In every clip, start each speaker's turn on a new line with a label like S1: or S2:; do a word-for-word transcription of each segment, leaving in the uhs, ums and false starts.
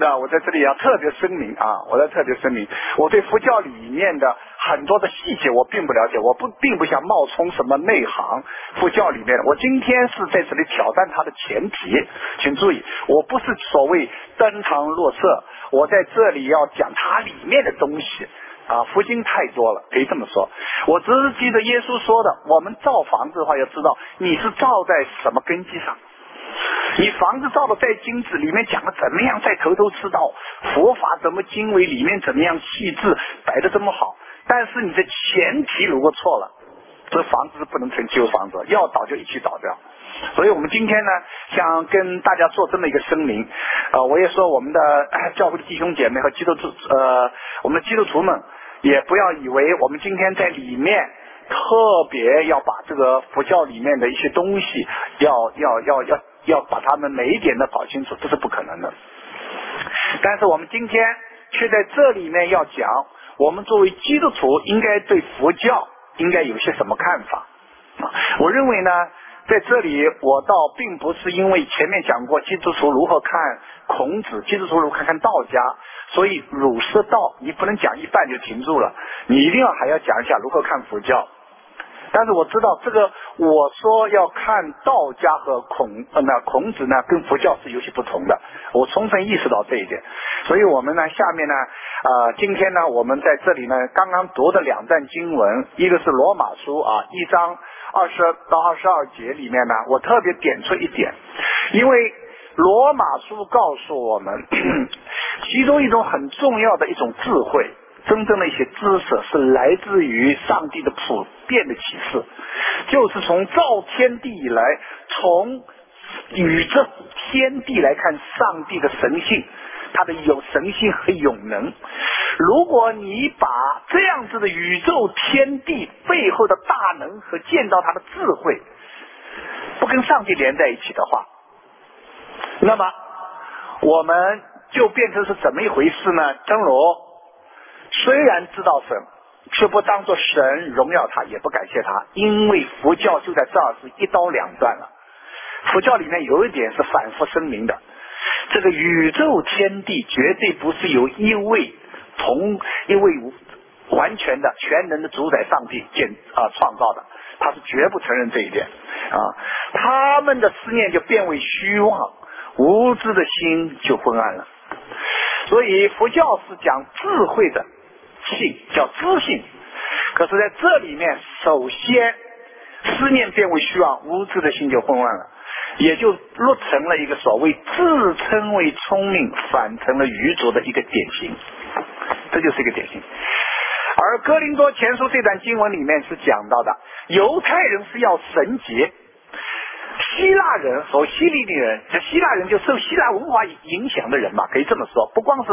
S1: 呢，我在这里要特别声明啊，我在特别声明，我对佛教里面的很多的细节我并不了解，我不并不想冒充什么内行。佛教里面，我今天是在这里挑战它的前提，请注意，我不是所谓登堂入室，我在这里要讲它里面的东西。啊，佛经太多了，可以这么说。我只是记得耶稣说的，我们造房子的话，要知道你是造在什么根基上。你房子造的再精致，里面讲的怎么样再头头是道，佛法怎么精微，里面怎么样细致，摆的这么好，但是你的前提如果错了，这房子是不能成旧房子，要倒就一起倒掉。所以我们今天呢，想跟大家做这么一个声明，呃，我也说我们的、呃、教会的弟兄姐妹和基督徒，呃，我们的基督徒们也不要以为我们今天在里面特别要把这个佛教里面的一些东西要要要要要把它们每一点的搞清楚，这是不可能的。但是我们今天却在这里面要讲，我们作为基督徒应该对佛教应该有些什么看法啊？我认为呢，在这里我倒并不是因为前面讲过基督徒如何看孔子，基督徒如何看道家，所以儒释道你不能讲一半就停住了，你一定要还要讲一下如何看佛教。但是我知道这个，我说要看道家和孔呃那孔子呢跟佛教是有些不同的，我充分意识到这一点。所以我们呢下面呢呃今天呢我们在这里呢刚刚读的两段经文，一个是罗马书啊一章二十到二十二节里面呢，我特别点出一点，因为罗马书告诉我们其中一种很重要的一种智慧，真正的一些知识是来自于上帝的普遍的启示，就是从造天地以来，从宇宙天地来看上帝的神性，他的有神性和永能。如果你把这样子的宇宙天地背后的大能和见到他的智慧不跟上帝连在一起的话，那么我们就变成是怎么一回事呢？正如虽然知道神，却不当作神荣耀他，也不感谢他，因为佛教就在这儿是一刀两断了。佛教里面有一点是反复声明的，这个宇宙天地绝对不是由一位同一位完全的全能的主宰上帝建啊创造的，他是绝不承认这一点啊。他们的思念就变为虚妄，无知的心就昏暗了。所以佛教是讲智慧的性，叫知性。可是在这里面，首先思念变为虚妄，无知的心就昏暗了，也就落成了一个所谓自称为聪明，反成了愚拙的一个典型。这就是一个典型。而哥林多前书这段经文里面是讲到的，犹太人是要神节，希腊人和希利尼人，这希腊人就受希腊文化影响的人嘛，可以这么说，不光是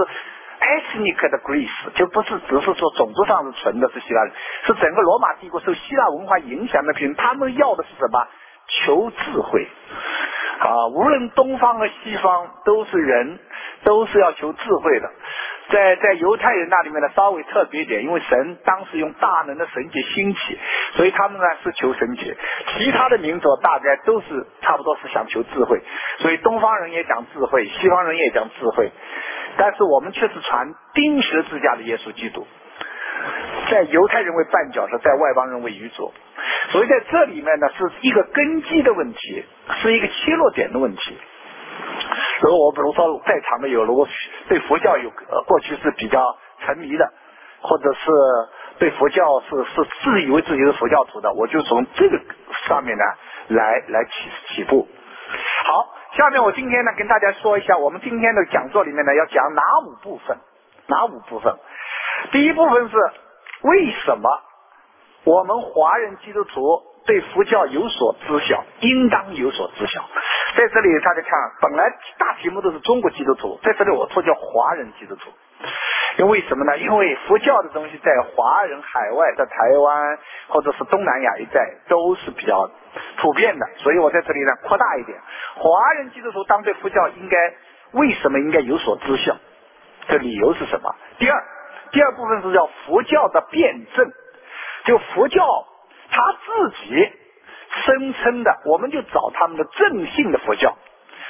S1: ethnic 的 Greece， 就不是只是说种族上是纯的是希腊人，是整个罗马帝国受希腊文化影响的人，他们要的是什么？求智慧啊！无论东方和西方都是人，都是要求智慧的。在在犹太人那里面呢稍微特别一点，因为神当时用大能的神节兴起，所以他们呢是求神节。其他的民族大概都是差不多是想求智慧，所以东方人也讲智慧，西方人也讲智慧，但是我们却是传钉十字架的耶稣基督，在犹太人为绊脚石，在外邦人为愚拙。所以在这里面呢是一个根基的问题，是一个切落点的问题。如果我比如说在场的有如果对佛教有、呃、过去是比较沉迷的，或者是对佛教是是自以为自己是佛教徒的，我就从这个上面呢来来起起步。好，下面我今天呢跟大家说一下，我们今天的讲座里面呢要讲哪五部分？哪五部分？第一部分是为什么我们华人基督徒对佛教有所知晓，应当有所知晓。在这里大家看，本来大题目都是中国基督徒，在这里我说叫华人基督徒。因为什么呢？因为佛教的东西在华人海外，在台湾或者是东南亚一带都是比较普遍的，所以我在这里呢扩大一点，华人基督徒当对佛教应该为什么应该有所知晓，这理由是什么？第二第二部分是叫佛教的辩证，就佛教他自己声称的，我们就找他们的正信的佛教。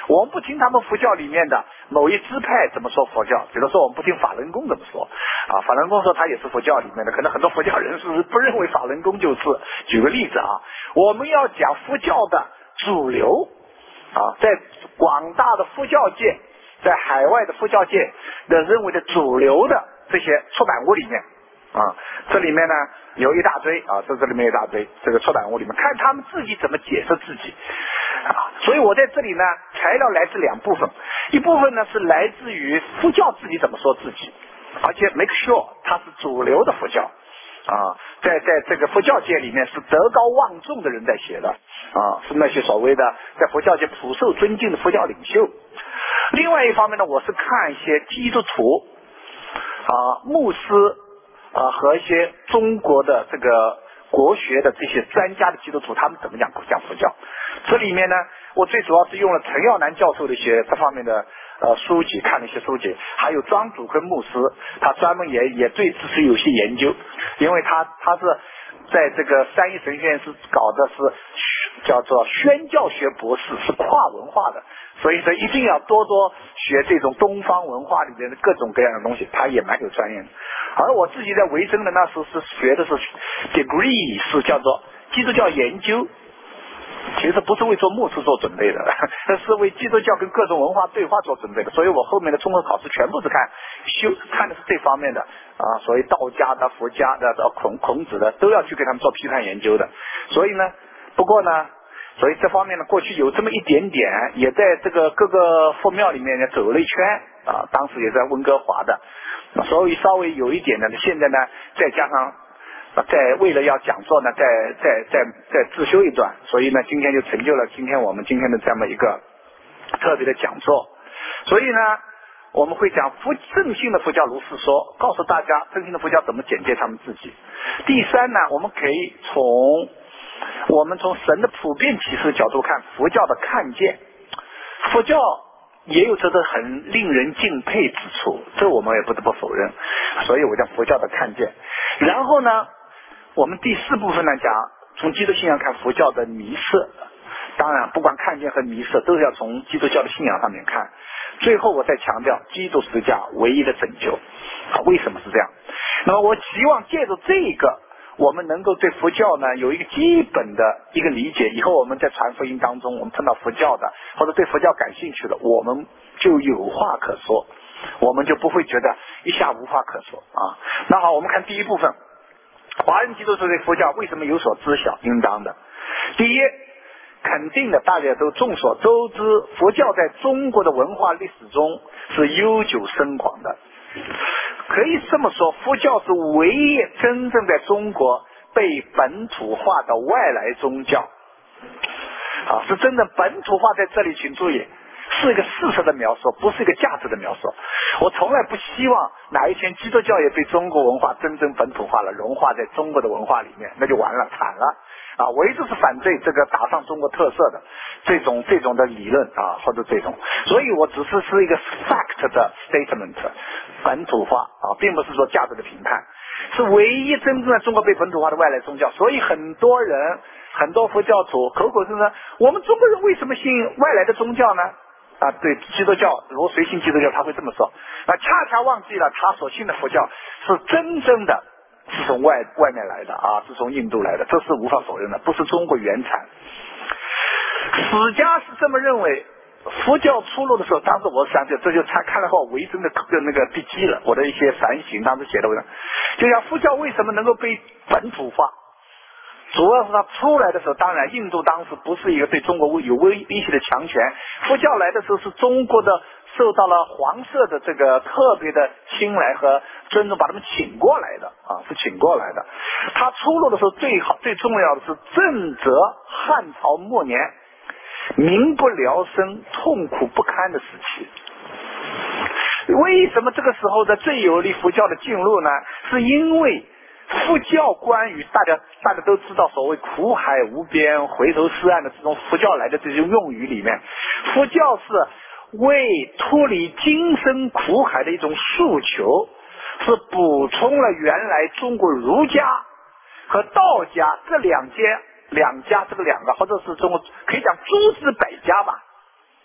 S1: 我们不听他们佛教里面的某一支派怎么说佛教，比如说我们不听法轮功怎么说啊，法轮功说他也是佛教里面的，可能很多佛教人士不认为法轮功就是。举个例子啊，我们要讲佛教的主流啊，在广大的佛教界，在海外的佛教界的认为的主流的这些出版物里面啊，这里面呢有一大堆啊，这这里面有一大堆这个出版物里面，看他们自己怎么解释自己啊。所以我在这里呢，材料来自两部分，一部分呢是来自于佛教自己怎么说自己，而且 make sure 它是主流的佛教啊，在在这个佛教界里面是德高望重的人在写的啊，是那些所谓的在佛教界普受尊敬的佛教领袖。另外一方面呢，我是看一些基督徒啊、牧师啊和一些中国的这个国学的这些专家的基督徒，他们怎么讲讲佛教。这里面呢，我最主要是用了陈耀南教授的一些这方面的呃书籍，看了一些书籍，还有庄主跟牧师，他专门也也对此是有些研究，因为他他是在这个三一神学院是搞的是叫做宣教学博士，是跨文化的，所以说一定要多多学这种东方文化里面的各种各样的东西，他也蛮有专业的。而我自己在维珍的那时候是学的是 degree， 是叫做基督教研究，其实不是为做牧师做准备的，是为基督教跟各种文化对话做准备的。所以我后面的综合考试全部是看修看的是这方面的啊，所谓道家的、佛家的、孔孔子的，都要去给他们做批判研究的。所以呢，不过呢，所以这方面呢，过去有这么一点点，也在这个各个佛庙里面呢走了一圈啊，当时也在温哥华的，所以稍微有一点的，现在呢，再加上。在为了要讲座呢，再再再再自修一段，所以呢，今天就成就了今天我们今天的这么一个特别的讲座。所以呢，我们会讲佛正信的佛教如是说，告诉大家正信的佛教怎么简介他们自己。第三呢，我们可以从我们从神的普遍启示角度看佛教的看见，佛教也有这个很令人敬佩之处，这我们也不得不否认。所以我讲佛教的看见。然后呢，我们第四部分呢讲从基督信仰看佛教的迷失，当然不管看见和迷失都是要从基督教的信仰上面看。最后我再强调基督十字架唯一的拯救啊，为什么是这样？那么我希望借助这个，我们能够对佛教呢有一个基本的一个理解，以后我们在传福音当中，我们碰到佛教的或者对佛教感兴趣的，我们就有话可说，我们就不会觉得一下无话可说啊。那好，我们看第一部分，华人基督徒对佛教为什么有所知晓？应当的，第一，肯定的，大家都众所周知，佛教在中国的文化历史中是悠久深广的。可以这么说，佛教是唯一真正在中国被本土化的外来宗教啊，是真正本土化。在这里请注意，是一个事实的描述，不是一个价值的描述。我从来不希望哪一天基督教也被中国文化真正本土化了，融化在中国的文化里面，那就完了，惨了啊！我一直是反对这个打上中国特色的这种这种的理论啊，或者这种，所以我只是是一个 fact 的 statement， 本土化啊，并不是说价值的评判，是唯一真正在中国被本土化的外来宗教。所以很多人很多佛教徒口口声声，我们中国人为什么信外来的宗教呢？啊，对基督教，如果谁信基督教，他会这么说。啊，恰恰忘记了他所信的佛教是真正的是从外外面来的啊，是从印度来的，这是无法否认的，不是中国原产。史家是这么认为，佛教出路的时候，当时我想起这就看看了后维珍的那个笔记了，我的一些反省，当时写的文章，就像佛教为什么能够被本土化。主要是它出来的时候，当然印度当时不是一个对中国有威威胁的强权，佛教来的时候是中国的受到了皇室的这个特别的青睐和尊重，把他们请过来的啊，是请过来的。他出路的时候最好最重要的是正则汉朝末年民不聊生、痛苦不堪的时期。为什么这个时候的最有利佛教的进入呢？是因为佛教关于大家大家都知道所谓苦海无边、回头是岸的这种佛教来的这种用语里面，佛教是为脱离今生苦海的一种诉求，是补充了原来中国儒家和道家这两家两家这个两个，或者是中国可以讲诸子百家吧，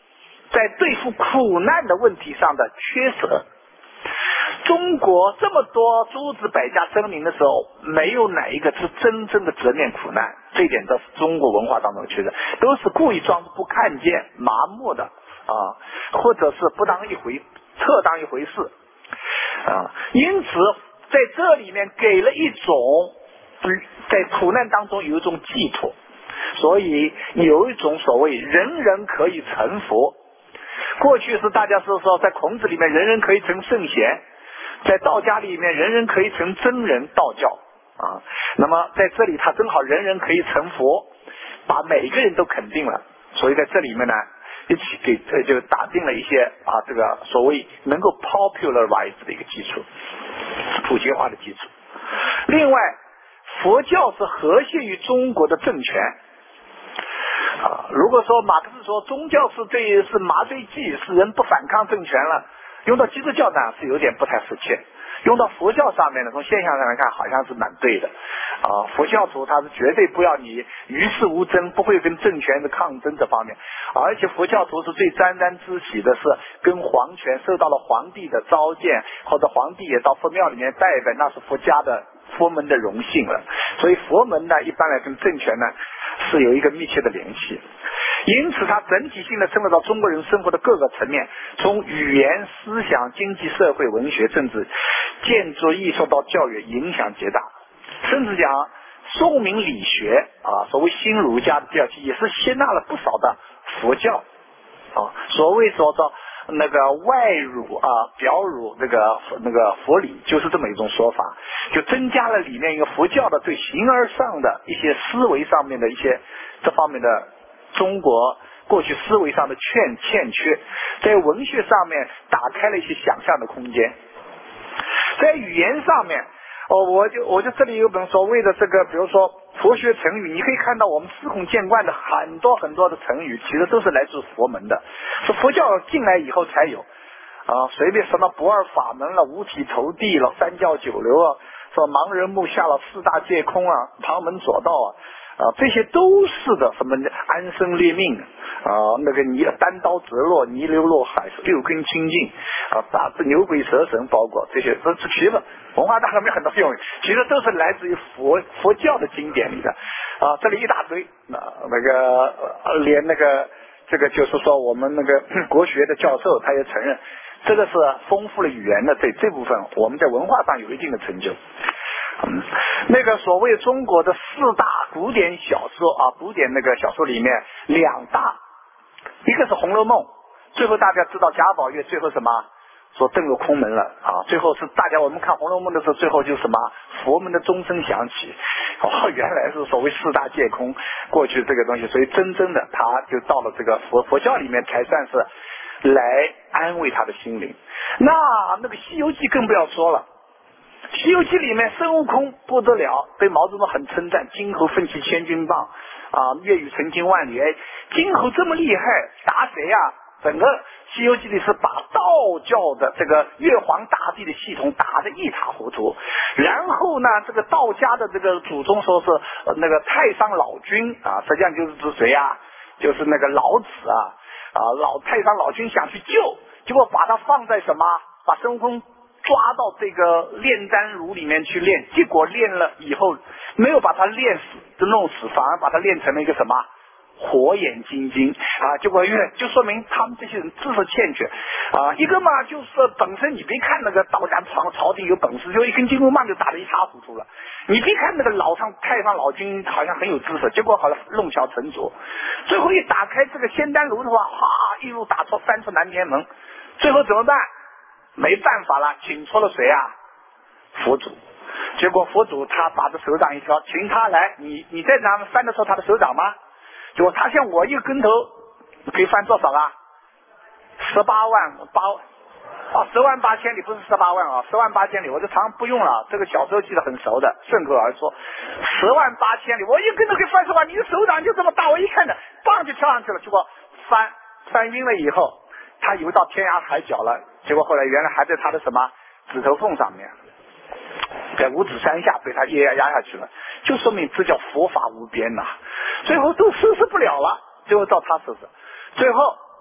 S1: 在对付苦难的问题上的缺舍。中国这么多诸子百家争鸣的时候，没有哪一个是真正的直面苦难，这一点都是中国文化当中的缺失，都是故意装作不看见、麻木的啊，或者是不当一回、特当一回事啊。因此，在这里面给了一种在苦难当中有一种寄托，所以有一种所谓人人可以成佛。过去是大家是说，在孔子里面人人可以成圣贤，在道家里面人人可以成真人道教啊。那么在这里他正好人人可以成佛，把每个人都肯定了，所以在这里面呢一起给呃就打定了一些啊这个所谓能够 popularize 的一个基础，普及化的基础。另外，佛教是和谐于中国的政权啊。如果说马克思说宗教是对是麻醉剂，使人不反抗政权了，用到基督教呢是有点不太适切，用到佛教上面呢，从现象上来看好像是蛮对的啊。佛教徒他是绝对不要你与世无争，不会跟政权的抗争这方面，而且佛教徒是最沾沾之喜的是跟皇权受到了皇帝的召见，或者皇帝也到佛庙里面拜拜，那是佛家的佛门的荣幸了。所以佛门呢一般来跟政权呢是有一个密切的联系，因此它整体性的渗入到中国人生活的各个层面，从语言、思想、经济、社会、文学、政治、建筑、艺术到教育，影响极大。甚至讲宋明理学啊，所谓新儒家的调性，也是吸纳了不少的佛教啊。所谓说的那个外儒啊，表儒那个那个佛理，就是这么一种说法，就增加了里面一个佛教的对形而上的一些思维上面的一些这方面的中国过去思维上的欠欠缺，在文学上面打开了一些想象的空间，在语言上面。哦，我就我就这里有本所谓的这个，比如说佛学成语，你可以看到我们司空见惯的很多很多的成语，其实都是来自佛门的，是佛教进来以后才有啊。随便什么不二法门了、五体投地了、三教九流啊，说盲人目下了、四大皆空啊、旁门左道啊。啊，这些都是的，什么安身立命啊，那个泥单刀直落，泥流落海，六根清净啊，打字牛鬼蛇神，包括这些，这其实文化大上面很多用语，其实都是来自于佛佛教的经典里的啊。这里一大堆，那那个呃连那个这个就是说我们那个国学的教授他也承认，这个是丰富了语言的这这部分，我们在文化上有一定的成就。嗯，那个所谓中国的四大古典小说啊，古典那个小说里面两大，一个是《红楼梦》，最后大家知道贾宝玉最后什么说遁入空门了啊，最后是大家我们看《红楼梦》的时候，最后就什么佛门的钟声响起，哦，原来是所谓四大皆空，过去这个东西，所以真正的他就到了这个佛佛教里面才算是来安慰他的心灵。那那个《西游记》更不要说了。西游记里面孙悟空不得了，被毛泽东很称赞，金猴奋起千钧棒啊，粤语成经万里。哎，金猴这么厉害，打谁呀、啊？整个西游记里是把道教的这个玉皇大帝的系统打得一塌糊涂。然后呢，这个道家的这个祖宗说是、呃、那个太上老君啊，实际上就是指谁呀、啊？就是那个老子啊啊，老太上老君想去救，结果把他放在什么？把孙悟空抓到这个炼丹炉里面去练，结果练了以后没有把他练死就弄死，反而把他练成了一个什么火眼金睛啊！结果因为就说明他们这些人知识欠缺啊。一个嘛就是本身你别看那个道家朝朝廷有本事，就一根金箍棒就打得一塌糊涂了。你别看那个老上太上老君好像很有知识，结果好像弄巧成拙。最后一打开这个仙丹炉的话，哈，一路打出三出南天门，最后怎么办？没办法了，请出了谁啊？佛祖。结果佛祖他把这手掌一挑，请他来，你你在哪翻得出他的手掌吗？结果他像我一个跟头可以翻多少啊？十八万八哦，十万八千里不是十八万啊，十万八千里，我就常不用了，这个小时候记得很熟的，顺口而说，十万八千里，我一跟头可以翻出来，你的手掌就这么大，我一看的，棒就跳上去了，结果翻翻晕了以后，他以为到天涯海角了，结果后来原来还在他的什么指头缝上面，在五指山下被他压压下去了，就说明这叫佛法无边呐、啊。最后都实施不了了，最后到他手上，最后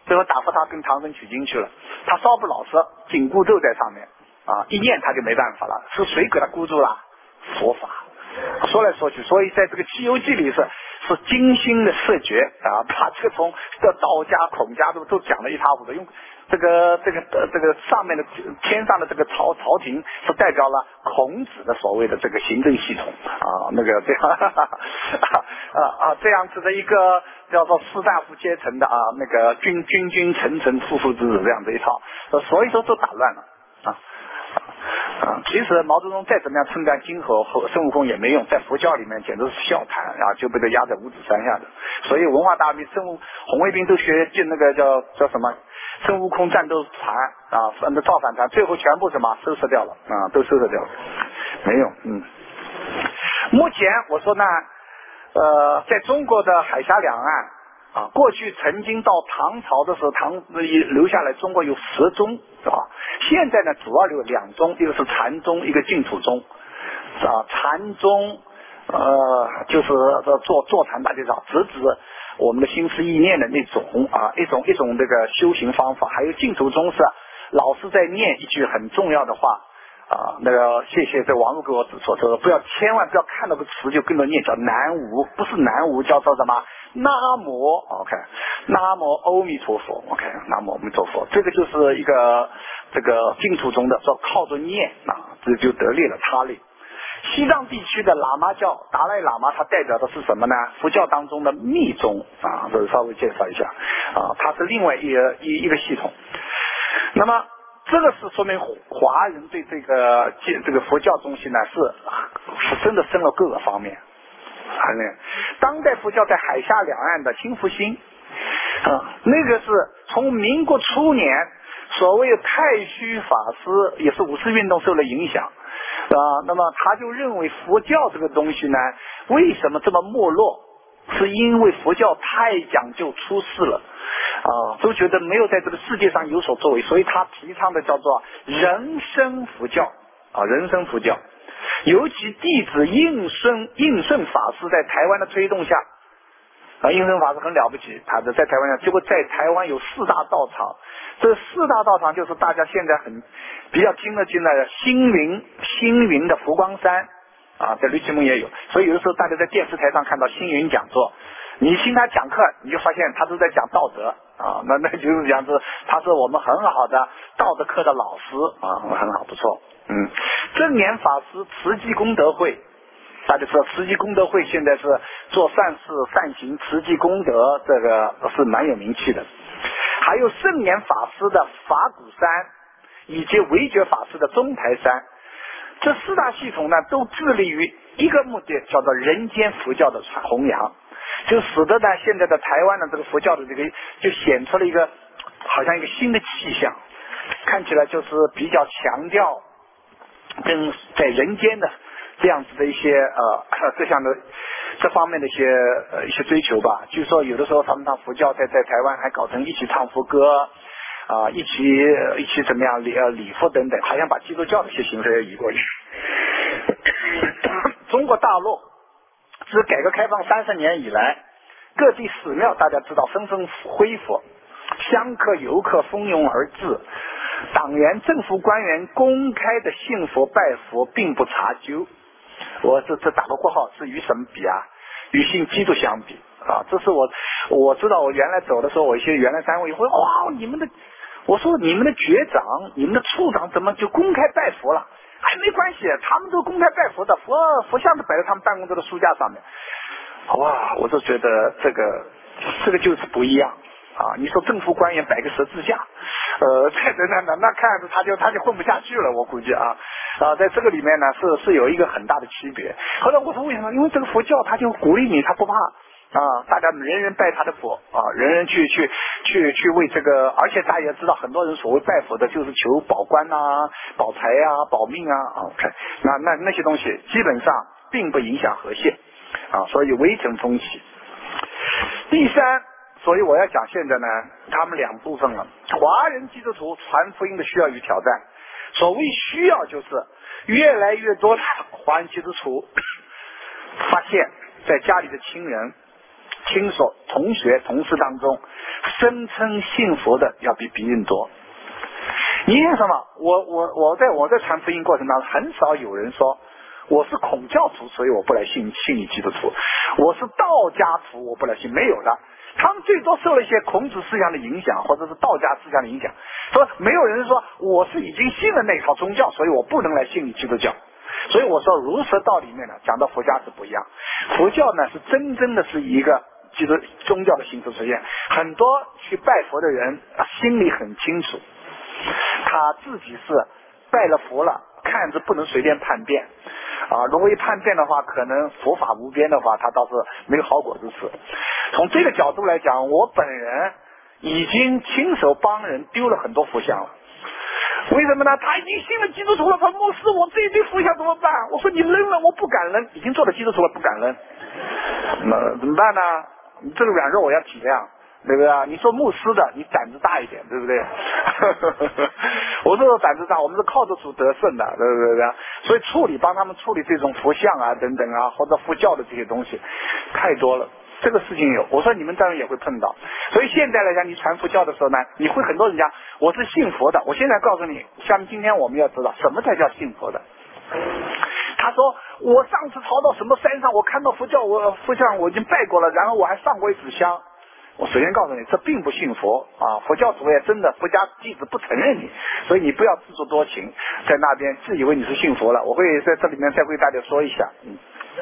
S1: 最后打发他跟唐僧取经去了。他稍不老实，紧箍咒在上面啊，一念他就没办法了。是谁给他箍住了？佛法。说来说去，所以在这个《西游记》里是是精心的设局啊，把这个从这道家、孔家都都讲得一塌糊涂。用这个这个呃这个上面的天上的这个朝朝廷是代表了孔子的所谓的这个行政系统啊，那个这样啊啊这样子的一个叫做士大夫阶层的啊那个君君君臣臣父父子子这样的一套，所以说都打乱了啊。啊，其实毛泽东再怎么样称赞金河和孙悟空也没用，在佛教里面简直是笑谈啊，就被他压在五指山下的。所以文化大革命，孙悟红卫兵都学进那个叫叫什么孙悟空战斗团啊，那造反团，最后全部什么收拾掉了啊，都收拾掉了，没用。嗯，目前我说呢，呃，在中国的海峡两岸。啊，过去曾经到唐朝的时候，唐留下来中国有十宗，是吧？现在呢，主要有两宗，一个是禅宗，一个净土宗。啊，禅宗呃，就是坐坐禅大家知道，直指我们的心思意念的那种啊，一种一种这个修行方法。还有净土宗是老师在念一句很重要的话啊，那个谢谢这王璐给我指出，说不要千万不要看到个词就跟着念，叫南无，不是南无，叫做什么？南无 ，OK， 南无阿弥陀佛 ，OK， 南无阿弥陀佛，这个就是一个这个净土中的说靠着念啊，这就得力了他力。西藏地区的喇嘛教达赖喇嘛，它代表的是什么呢？佛教当中的密宗啊，这稍微介绍一下啊，它是另外一个一一个系统。那么这个是说明华人对这个这个佛教东西呢是是真的深了各个方面。当代佛教在海峡两岸的新复兴，啊，那个是从民国初年所谓的太虚法师，也是五四运动受了影响啊。那么他就认为佛教这个东西呢，为什么这么没落？是因为佛教太讲究出世了啊，都觉得没有在这个世界上有所作为，所以他提倡的叫做人生佛教啊，人生佛教。尤其弟子应顺应顺法师在台湾的推动下，啊，应顺法师很了不起，他在台湾，结果在台湾有四大道场，这四大道场就是大家现在很比较听得进来的星云星云的佛光山啊，在绿旗门也有，所以有的时候大家在电视台上看到星云讲座，你听他讲课，你就发现他都在讲道德啊，那那就是讲是他是我们很好的道德课的老师啊，很好不错。嗯，正言法师慈济功德会，大家知道慈济功德会现在是做善事善行，慈济功德这个是蛮有名气的。还有圣严法师的法鼓山，以及维觉法师的中台山，这四大系统呢，都致力于一个目的，叫做人间佛教的弘扬，就使得呢现在的台湾的这个佛教的这个就显出了一个好像一个新的气象，看起来就是比较强调跟在人间的这样子的一些呃这项的这方面的一些呃一些追求吧。据说有的时候他们唱佛教在在台湾还搞成一起唱佛歌啊、呃，一起一起怎么样礼呃礼佛等等，好像把基督教的一些形式也移过去。中国大陆自改革开放三十年以来，各地寺庙大家知道纷纷恢复，香客游客蜂拥而至，党员政府官员公开的信佛拜佛并不查究。我这这打个括号，是与什么比啊？与信基督相比啊！这是我我知道，我原来走的时候，我一些原来单位会哇，你们的，我说你们的局长、你们的处长怎么就公开拜佛了？哎，没关系，他们都公开拜佛的，佛佛像都摆在他们办公桌的书架上面。哇，我就觉得这个这个就是不一样啊！你说政府官员摆个十字架，呃，在那那那看着他就他就混不下去了，我估计啊啊，在这个里面呢是是有一个很大的区别。后来我说为什么？因为这个佛教他就鼓励你，他不怕啊，大家人人拜他的佛啊，人人去去去去为这个，而且大家也知道，很多人所谓拜佛的就是求保官啊、保财啊、保命啊啊，看那那那些东西基本上并不影响和谐啊，所以微尘风起。第三，所以我要讲现在呢，他们两部分了，华人基督徒传福音的需要与挑战。所谓需要，就是越来越多的华人基督徒发现，在家里的亲人亲属、同学、同事当中，声称信佛的要比别人多。你看什么？我我我在我在传福音过程当中，很少有人说我是孔教徒，所以我不来信信你基督徒；我是道家徒，我不来信。没有的，他们最多受了一些孔子思想的影响，或者是道家思想的影响。说没有人说我是已经信了那套宗教，所以我不能来信你基督教。所以我说儒释道里面呢，讲到佛家是不一样。佛教呢是真正的是一个基督宗教的形式出现，很多去拜佛的人心里很清楚，他自己是拜了佛了，看着不能随便叛变啊！如果一叛变的话，可能佛法无边的话，他倒是没有好果子吃。从这个角度来讲，我本人已经亲手帮人丢了很多佛像了。为什么呢？他已经信了基督徒了，他牧师，我这一堆佛像怎么办？我说你扔了，我不敢扔，已经做了基督徒了，不敢扔。那怎么办呢？你这个软弱我要体谅，对不对？你说牧师的，你胆子大一点，对不对？我说胆子大，我们是靠得住得胜的，对不对？所以处理帮他们处理这种佛像啊等等啊，或者佛教的这些东西太多了。这个事情有，我说你们当然也会碰到。所以现在来讲，你传佛教的时候呢，你会很多人讲我是信佛的。我现在告诉你，像今天我们要知道什么才叫信佛的。他说我上次逃到什么山上，我看到佛教，我佛像我已经拜过了，然后我还上过一纸香。我首先告诉你，这并不信佛啊！佛教主也真的佛家弟子不承认你，所以你不要自作多情，在那边自以为你是信佛了。我会在这里面再为大家说一下。嗯。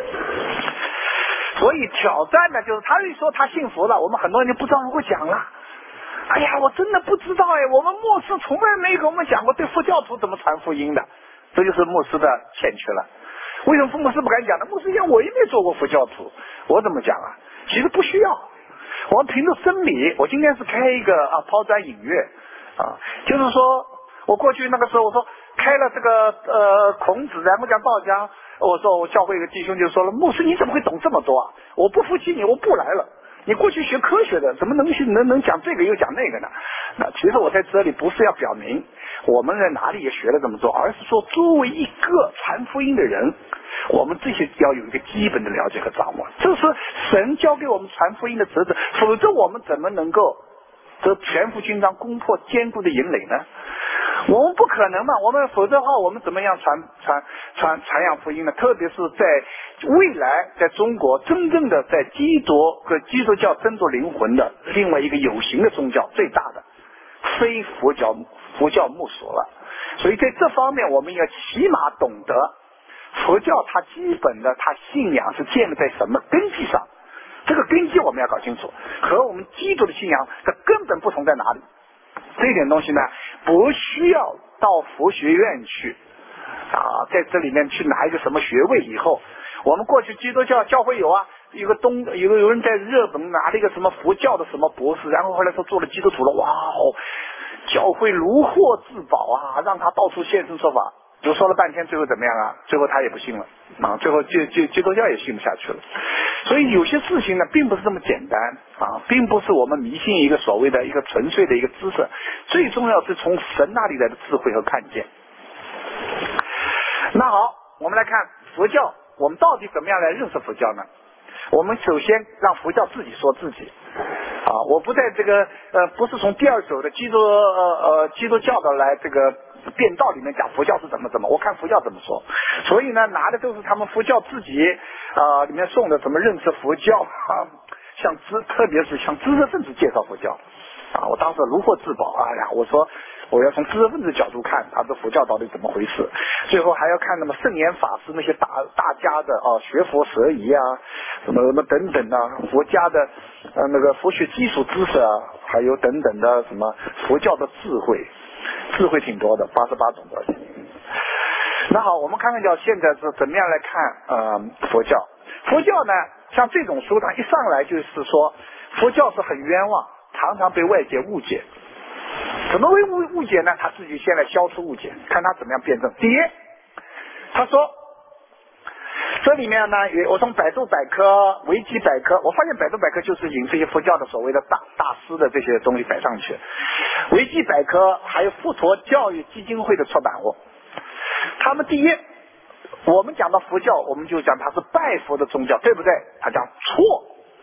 S1: 所以挑战呢，就是他一说他信佛了，我们很多人就不知道如何讲了。哎呀，我真的不知道哎，我们牧师从来没给我们讲过对佛教徒怎么传福音的，这就是牧师的欠缺了。为什么牧师不敢讲呢？牧师讲我也没做过佛教徒，我怎么讲啊？其实不需要，我们凭着真理。我今天是开一个啊抛砖引玉啊，就是说我过去那个时候我说开了这个呃孔子，然后讲道家。我说我教会一个弟兄就说了，牧师你怎么会懂这么多啊？我不服气你，我不来了。你过去学科学的，怎么能能能讲这个又讲那个呢？那其实我在这里不是要表明我们在哪里也学了这么多，而是说作为一个传福音的人，我们这些要有一个基本的了解和掌握，这是神交给我们传福音的职责，否则我们怎么能够得全副军装攻破坚固的营垒呢？我们不可能嘛，我们否则的话我们怎么样传传传传扬福音呢？特别是在未来在中国真正的在基督和基督教争夺灵魂的另外一个有形的宗教，最大的非佛教佛教穆所了。所以在这方面我们要起码懂得佛教它基本的它信仰是建立在什么根基上，这个根基我们要搞清楚，和我们基督的信仰的根本不同在哪里。这一点东西呢，不需要到佛学院去啊，在这里面去拿一个什么学位。以后我们过去基督教教会有啊，有个东有个有人在日本拿了一个什么佛教的什么博士，然后后来说做了基督徒了，哇哦，教会如获至宝啊，让他到处现身说法。就说了半天，最后怎么样啊？最后他也不信了啊，最后基基基督教也信不下去了。所以有些事情呢，并不是这么简单啊，并不是我们迷信一个所谓的一个纯粹的一个知识，最重要是从神那里来的智慧和看见。那好，我们来看佛教，我们到底怎么样来认识佛教呢？我们首先让佛教自己说自己啊，我不在这个呃，不是从第二手的基督呃呃基督教的来这个辩道里面讲佛教是怎么怎么，我看佛教怎么说，所以呢拿的都是他们佛教自己啊、呃、里面送的怎么认识佛教啊，像知特别是向知识分子介绍佛教啊，我当时如获至宝啊呀，我说我要从知识分子角度看他的佛教到底怎么回事，最后还要看那么圣严法师那些大大家的啊学佛舍疑啊什么什么等等啊，佛家的呃那个佛学基础知识啊，还有等等的什么佛教的智慧，智慧挺多的，八十八种的。那好，我们看看叫现在是怎么样来看呃佛教。佛教呢，像这种书，它一上来就是说佛教是很冤枉，常常被外界误解。怎么会误误解呢？他自己先来消除误解，看他怎么样辩证。第一，他说这里面呢，我从百度百科、维基百科，我发现百度百科就是引这些佛教的所谓的大大师的这些东西摆上去，维基百科还有佛陀教育基金会的出版物。他们第一，我们讲到佛教，我们就讲它是拜佛的宗教，对不对？他讲错，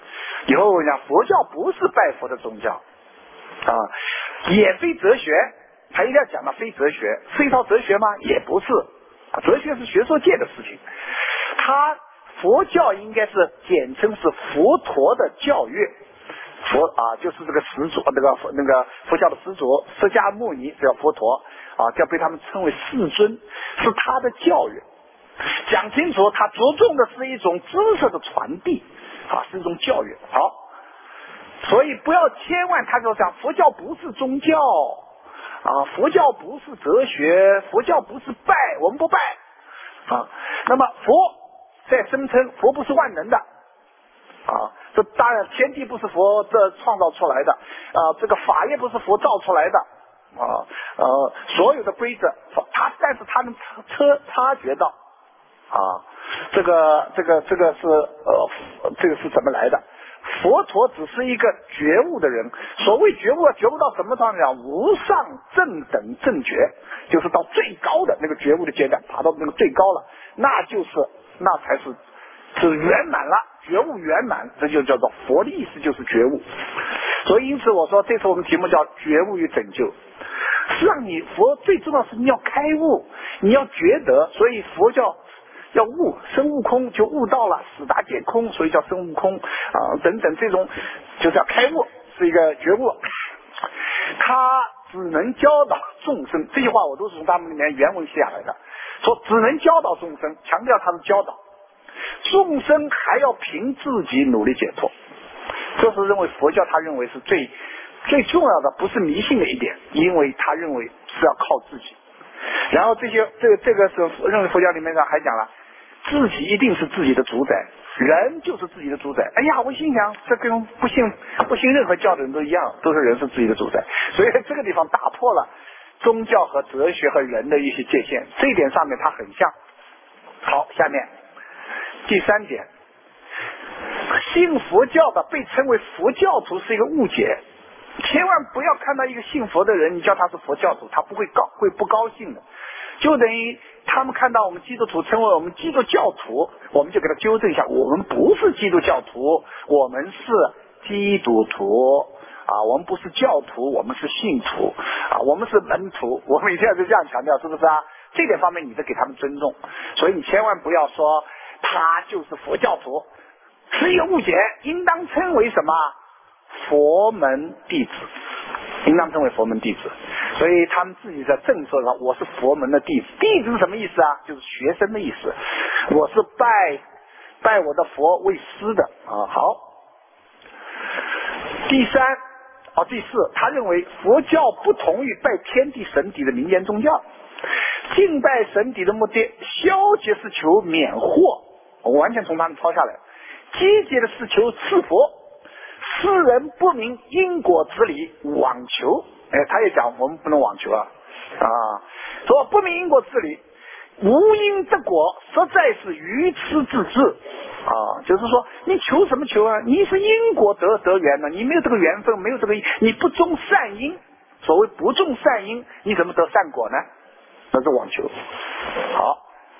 S1: 以后我讲佛教不是拜佛的宗教啊，也非哲学，他一定要讲到非哲学，是一套哲学吗？也不是，哲学是学说界的事情。他佛教应该是简称是佛陀的教育，佛啊就是这个始祖，那个那个佛教的始祖释迦牟尼叫佛陀啊，叫被他们称为世尊，是他的教育。讲清楚，他着重的是一种知识的传递啊，是一种教育。好，所以不要千万他就讲佛教不是宗教啊，佛教不是哲学，佛教不是拜，我们不拜啊。那么佛在声称佛不是万能的啊，这当然天地不是佛这创造出来的啊，这个法也不是佛造出来的啊，呃，所有的规则他，但是他能察察觉到啊，这个这个这个是呃，这个是怎么来的？佛陀只是一个觉悟的人，所谓觉悟，觉悟到什么上讲？无上正等正觉，就是到最高的那个觉悟的阶段，爬到那个最高了，那就是那才是是圆满了，觉悟圆满，这就叫做佛的意思，就是觉悟。所以因此我说，这次我们题目叫觉悟与拯救。实际上，你佛最重要是你要开悟，你要觉得，所以佛教。要悟，生悟空就悟到了，四大皆空，所以叫生悟空啊，等等这种就是要开悟，是一个觉悟。他只能教导众生，这句话我都是从他们里面原文写下来的，说只能教导众生，强调他是教导众生，还要凭自己努力解脱。这是认为佛教他认为是最最重要的，不是迷信的一点，因为他认为是要靠自己。然后这些这个这个是认为佛教里面上还讲了。自己一定是自己的主宰，人就是自己的主宰。哎呀，我心想，这跟不信不信任何教的人都一样，都是人是自己的主宰。所以这个地方打破了宗教和哲学和人的一些界限，这一点上面它很像。好，下面第三点，信佛教的被称为佛教徒是一个误解，千万不要看到一个信佛的人，你叫他是佛教徒，他不会高会不高兴的。就等于他们看到我们基督徒称为我们基督教徒，我们就给他纠正一下，我们不是基督教徒，我们是基督徒啊，我们不是教徒，我们是信徒啊，我们是门徒，我们一定要是这样强调，是不是啊？这点方面你得给他们尊重，所以你千万不要说他就是佛教徒，是一个误解，应当称为什么？佛门弟子，应当称为佛门弟子。所以他们自己在正说上，我是佛门的弟子。弟子是什么意思啊？就是学生的意思。我是拜拜我的佛为师的啊。好，第三哦，第四，他认为佛教不同于拜天地神邸的民间宗教，敬拜神邸的目的，消极是求免祸，我完全从他们抄下来；积极的是求赐佛。世人不明因果之理，妄求。哎，他也讲我们不能妄求啊啊！说不明因果之理，无因得果，实在是愚痴自治啊！就是说，你求什么求啊？你是因果得得缘的，你没有这个缘分，没有这个，你不种善因。所谓不种善因，你怎么得善果呢？那是妄求。好，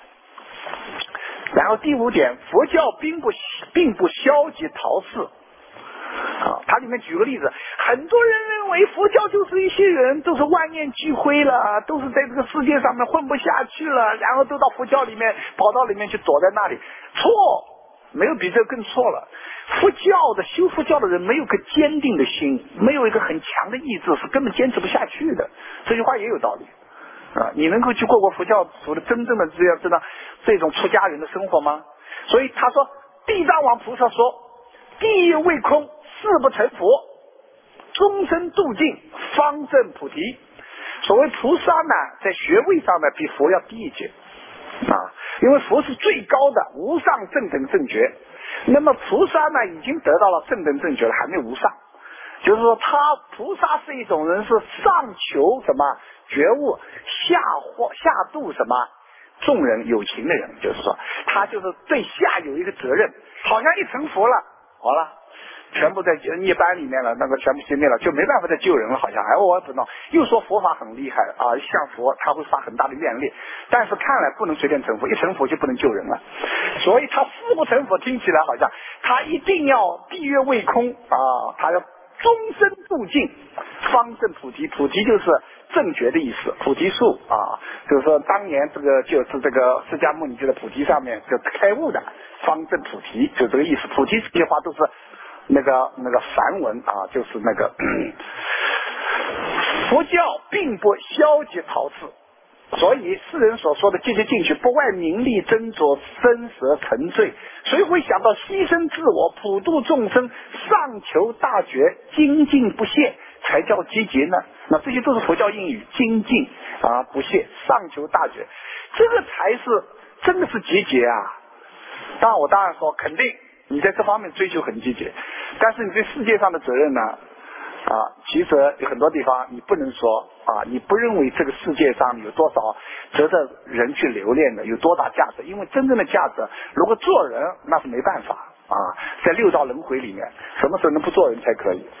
S1: 然后第五点，佛教并不并不消极陶冶。啊，它里面举个例子，很多人认为佛教就是一些人都是万念俱灰了，都是在这个世界上面混不下去了，然后都到佛教里面跑到里面去躲在那里。错，没有比这更错了。佛教的修佛教的人没有个坚定的心，没有一个很强的意志，是根本坚持不下去的。这句话也有道理啊！你能够去过过佛教徒的真正的这样这样这种出家人的生活吗？所以他说，地藏王菩萨说，地狱未空，誓不成佛，终身度尽，方证菩提。所谓菩萨呢，在学位上呢比佛要低一截啊，因为佛是最高的无上正等正觉，那么菩萨呢已经得到了正等正觉了，还没有无上。就是说他菩萨是一种人，是上求什么觉悟，下化下度什么众人有情的人，就是说他就是对下有一个责任，好像一成佛了，好了， 全部在涅槃里面了，那个全部熄灭了，就没办法再救人了，好像哎我也不知道。又说佛法很厉害啊，像佛他会发很大的愿力，但是看来不能随便成佛，一成佛就不能救人了，所以他誓不成佛，听起来好像他一定要闭月未空啊，他要终身度尽，方证菩提，菩提就是正觉的意思，菩提树啊，就是说当年这个就是这个释迦牟尼就在菩提上面就开悟的，方证菩提就这个意思。菩提这些话都是那个那个梵文啊，就是那个佛教并不消极陶刺。所以世人所说的积极进取，不外名利争夺、生死沉醉，谁会想到牺牲自我、普度众生、上求大觉、精进不懈才叫积极呢？那这些都是佛教英语，精进啊不懈、上求大觉，这个才是真的是积极啊！当然我当然说肯定你在这方面追求很积极，但是你对世界上的责任呢？啊，其实有很多地方你不能说啊，你不认为这个世界上有多少值得人去留恋的，有多大价值？因为真正的价值，如果做人那是没办法啊，在六道轮回里面，什么时候能不做人才可以？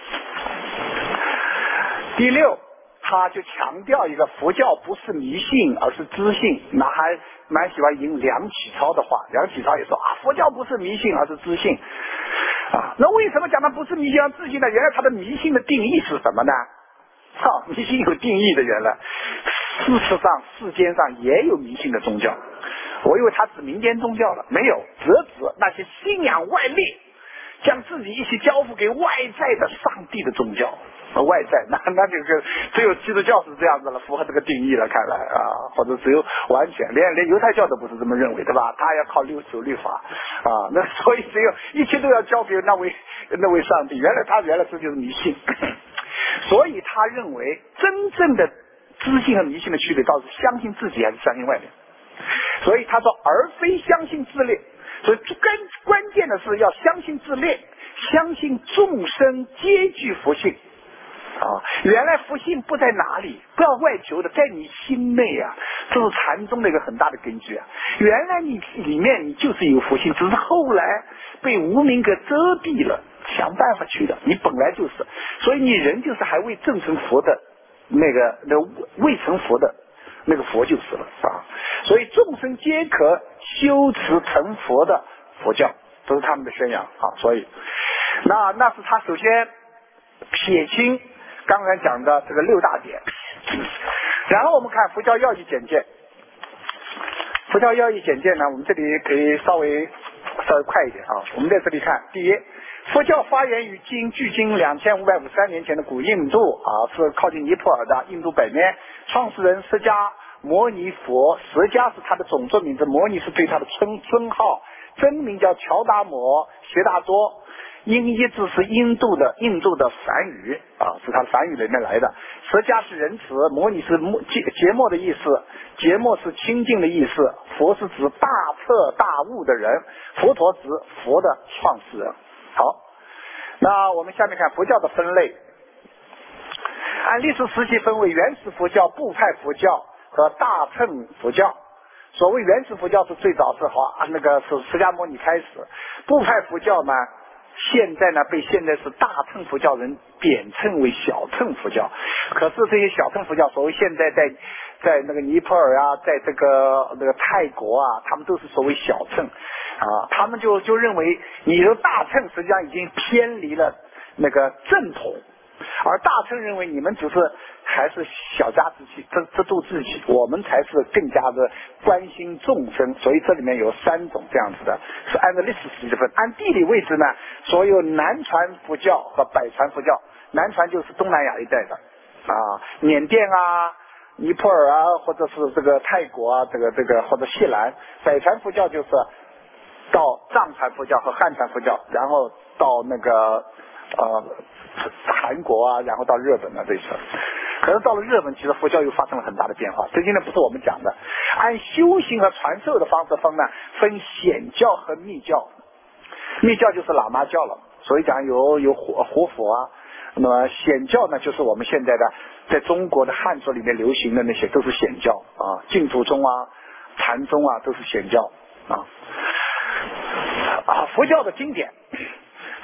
S1: 第六，他就强调一个佛教不是迷信，而是知性。那还蛮喜欢引梁启超的话，梁启超也说啊，佛教不是迷信，而是知性。啊，那为什么讲它不是迷信而自信呢？原来它的迷信的定义是什么呢？哈，迷信有定义的，原来事实上世间上也有迷信的宗教，我以为它指民间宗教了，没有，只指那些信仰外力，将自己一起交付给外在的上帝的宗教。外在那那这个只有基督教是这样子了，符合这个定义了，看来啊，或者只有完全连连犹太教都不是这么认为，对吧？他要靠六守律法啊，那所以只有一切都要交给那位那位上帝。原来他原来这就是迷信，所以他认为真正的知信和迷信的区别，到底是相信自己还是相信外面。所以他说，而非相信自恋。所以关关键的是要相信自恋，相信众生皆具佛性。啊，原来福性不在哪里，不要外求的，在你心内啊，这是禅宗的一个很大的根据啊。原来你里面你就是有福性，只是后来被无明给遮蔽了，想办法去的，你本来就是，所以你人就是还未证成佛的那个那未成佛的那个佛就是了啊。所以众生皆可修持成佛的佛教，这是他们的宣扬啊。所以那那是他首先撇清刚才讲的这个六大点，然后我们看佛教要义简介。佛教要义简介呢，我们这里可以稍微稍微快一点啊。我们在这里看，第一，佛教发源于今距今两千五百五十三年前的古印度啊，是靠近尼泊尔的印度北面。创始人释迦牟尼佛，释迦是他的种族名字，牟尼是对他的称尊号，真名叫乔达摩悉达多。音一字是印度的印度的梵语啊，是他的梵语里面来的。释迦是仁慈，摩尼是节节末的意思，节末是清净的意思，佛是指大彻大悟的人，佛陀指佛的创始人。好，那我们下面看佛教的分类，按历史时期分为原始佛教、部派佛教和大乘佛教。所谓原始佛教是最早是好那个是释迦牟尼开始，部派佛教呢现在呢被现在是大乘佛教人贬称为小乘佛教，可是这些小乘佛教所谓现在在在那个尼泊尔啊，在这个那个泰国啊，他们都是所谓小乘啊，他们就就认为你的大乘实际上已经偏离了那个正统，而大乘认为你们只是还是小家子气，这这度自己，我们才是更加的关心众生。所以这里面有三种这样子的，是按照历史时期分。按地理位置呢，所有南传佛教和北传佛教，南传就是东南亚一带的啊，缅甸啊、尼泊尔啊，或者是这个泰国啊，这个这个或者西兰。北传佛教就是到藏传佛教和汉传佛教，然后到那个呃韩国啊，然后到日本啊这些。可是到了日本，其实佛教又发生了很大的变化。这些呢不是我们讲的，按修行和传授的方式分呢，分显教和密教。密教就是喇嘛教了，所以讲有有活活佛啊。那么显教呢，就是我们现在的在中国的汉族里面流行的那些都是显教啊，净土宗啊、禅宗啊都是显教啊。啊，佛教的经典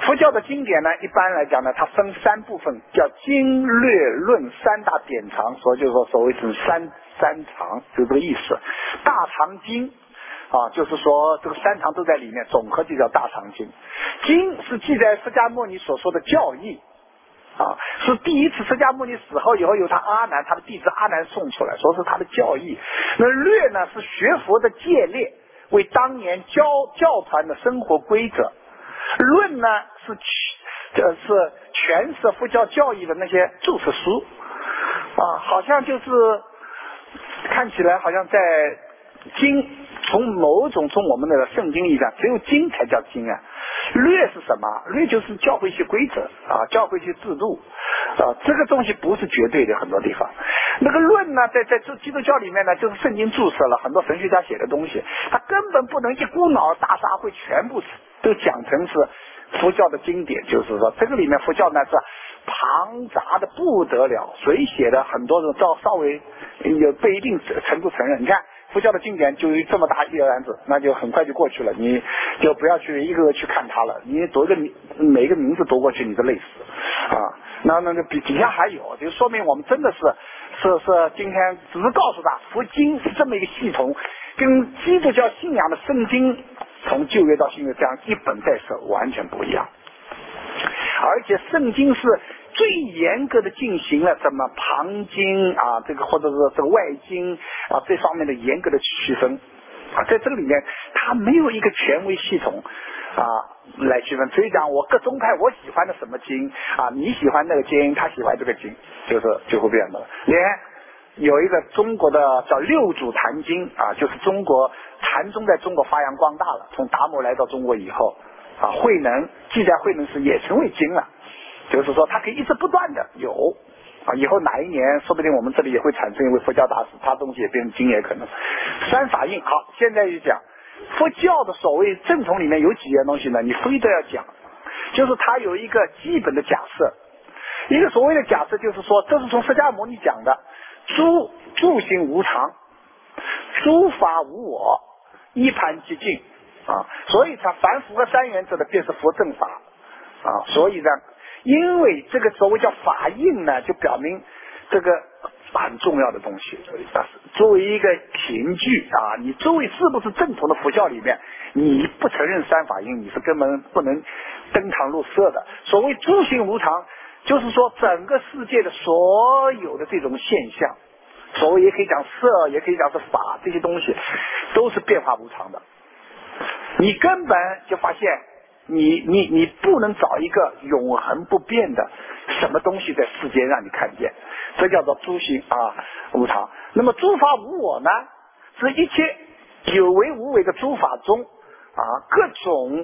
S1: 佛教的经典呢，一般来讲呢，它分三部分，叫经略论三大典藏，所以就是说所谓是三三藏，就这个意思。大藏经啊，就是说这个三藏都在里面，总和就叫大藏经。经是记载释迦牟尼所说的教义啊，是第一次释迦牟尼死后以后，由他阿难他的弟子阿难送出来，说是他的教义。那略呢是学佛的戒律，为当年教教团的生活规则。论呢是呃是诠释佛教教义的那些注释书啊，好像就是看起来好像在经，从某种从我们的圣经意义上，只有经才叫经啊。略是什么？略就是教会一些规则啊，教会一些制度啊，这个东西不是绝对的，很多地方。那个论呢，在在基督教里面呢，就是圣经注释了很多神学家写的东西，他根本不能一股脑大杂烩全部都讲成是佛教的经典，就是说这个里面佛教呢是庞杂的不得了，谁写的很多人到稍微有被一定程度承认。你看佛教的经典就这么大一篮子，那就很快就过去了，你就不要去一个个去看它了，你读一个每个名字读过去你就累死啊。那那个底下还有，就说明我们真的是是是今天只是告诉他佛经是这么一个系统，跟基督教信仰的圣经从旧约到新约这样一本带手完全不一样，而且圣经是最严格的进行了什么旁经啊，这个或者是这个外经啊这方面的严格的区分啊，在这个里面它没有一个权威系统啊来区分，所以讲我各宗派我喜欢的什么经啊，你喜欢那个经，他喜欢这个经，就是就会变的。连有一个中国的叫六祖坛经啊，就是中国禅宗在中国发扬光大了，从达摩来到中国以后啊，慧能记载慧能是也成为经了，就是说它可以一直不断的有啊，以后哪一年说不定我们这里也会产生一位佛教大师，他东西也变成经也可能。三法印，好，现在就讲佛教的所谓正统里面有几样东西呢，你非得要讲，就是它有一个基本的假设，一个所谓的假设就是说，这是从释迦牟尼讲的，诸诸行无常，诸法无我，一盘即净啊，所以它凡符合三原则的便是佛正法啊，所以呢，因为这个所谓叫法印呢，就表明这个很重要的东西，作为一个凭据啊，你作为是不是正统的佛教里面，你不承认三法印，你是根本不能登堂入舍的。所谓诸行无常，就是说整个世界的所有的这种现象，所谓也可以讲色，也可以讲是法，这些东西都是变化无常的。你根本就发现你你你不能找一个永恒不变的什么东西在世间让你看见，这叫做诸行啊无常。那么诸法无我呢，是一切有为无为的诸法中啊各种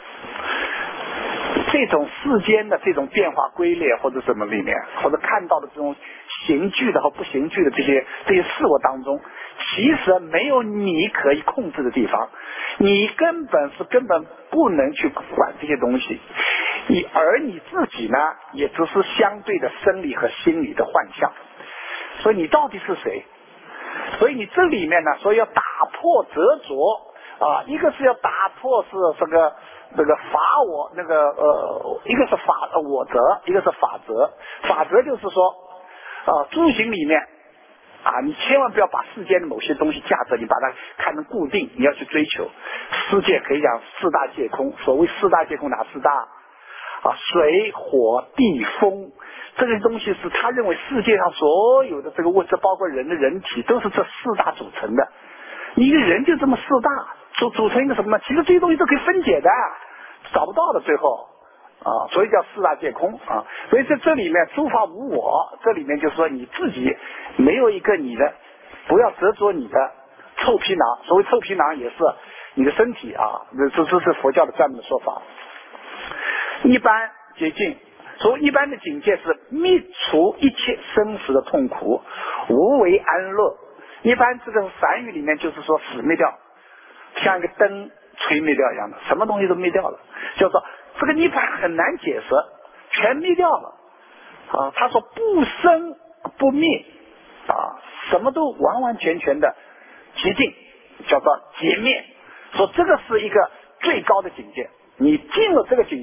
S1: 这种世间的这种变化规律或者什么里面，或者看到的这种形具的和不形具的这些这些事物当中，其实没有你可以控制的地方，你根本是根本不能去管这些东西，你而你自己呢也只是相对的生理和心理的幻象，所以你到底是谁？所以你这里面呢，所以要打破执着啊，一个是要打破是这个这个法我那个呃，一个是法我则，一个是法则。法则就是说啊，诸行里面啊，你千万不要把世间的某些东西价值，你把它看成固定，你要去追求。世界可以讲四大皆空，所谓四大皆空哪四大啊？水火地风，这个东西是他认为世界上所有的这个物质，包括人的人体，都是这四大组成的。你一个人就这么四大组组成一个什么？其实这些东西都可以分解的，找不到的最后啊，所以叫四大皆空啊。所以在这里面诸法无我，这里面就是说你自己没有一个你的，不要执着你的臭皮囊。所谓臭皮囊也是你的身体啊，这这是佛教的专门的说法。一般洁净，所谓一般的境界是灭除一切生死的痛苦，无为安乐。一般这个梵语里面就是说死灭掉，像一个灯吹灭掉一样的，什么东西都灭掉了，就是说这个涅槃很难解释，全灭掉了啊。他说不生不灭啊，什么都完完全全的洁净，叫做洁灭。说这个是一个最高的境界，你进了这个境界了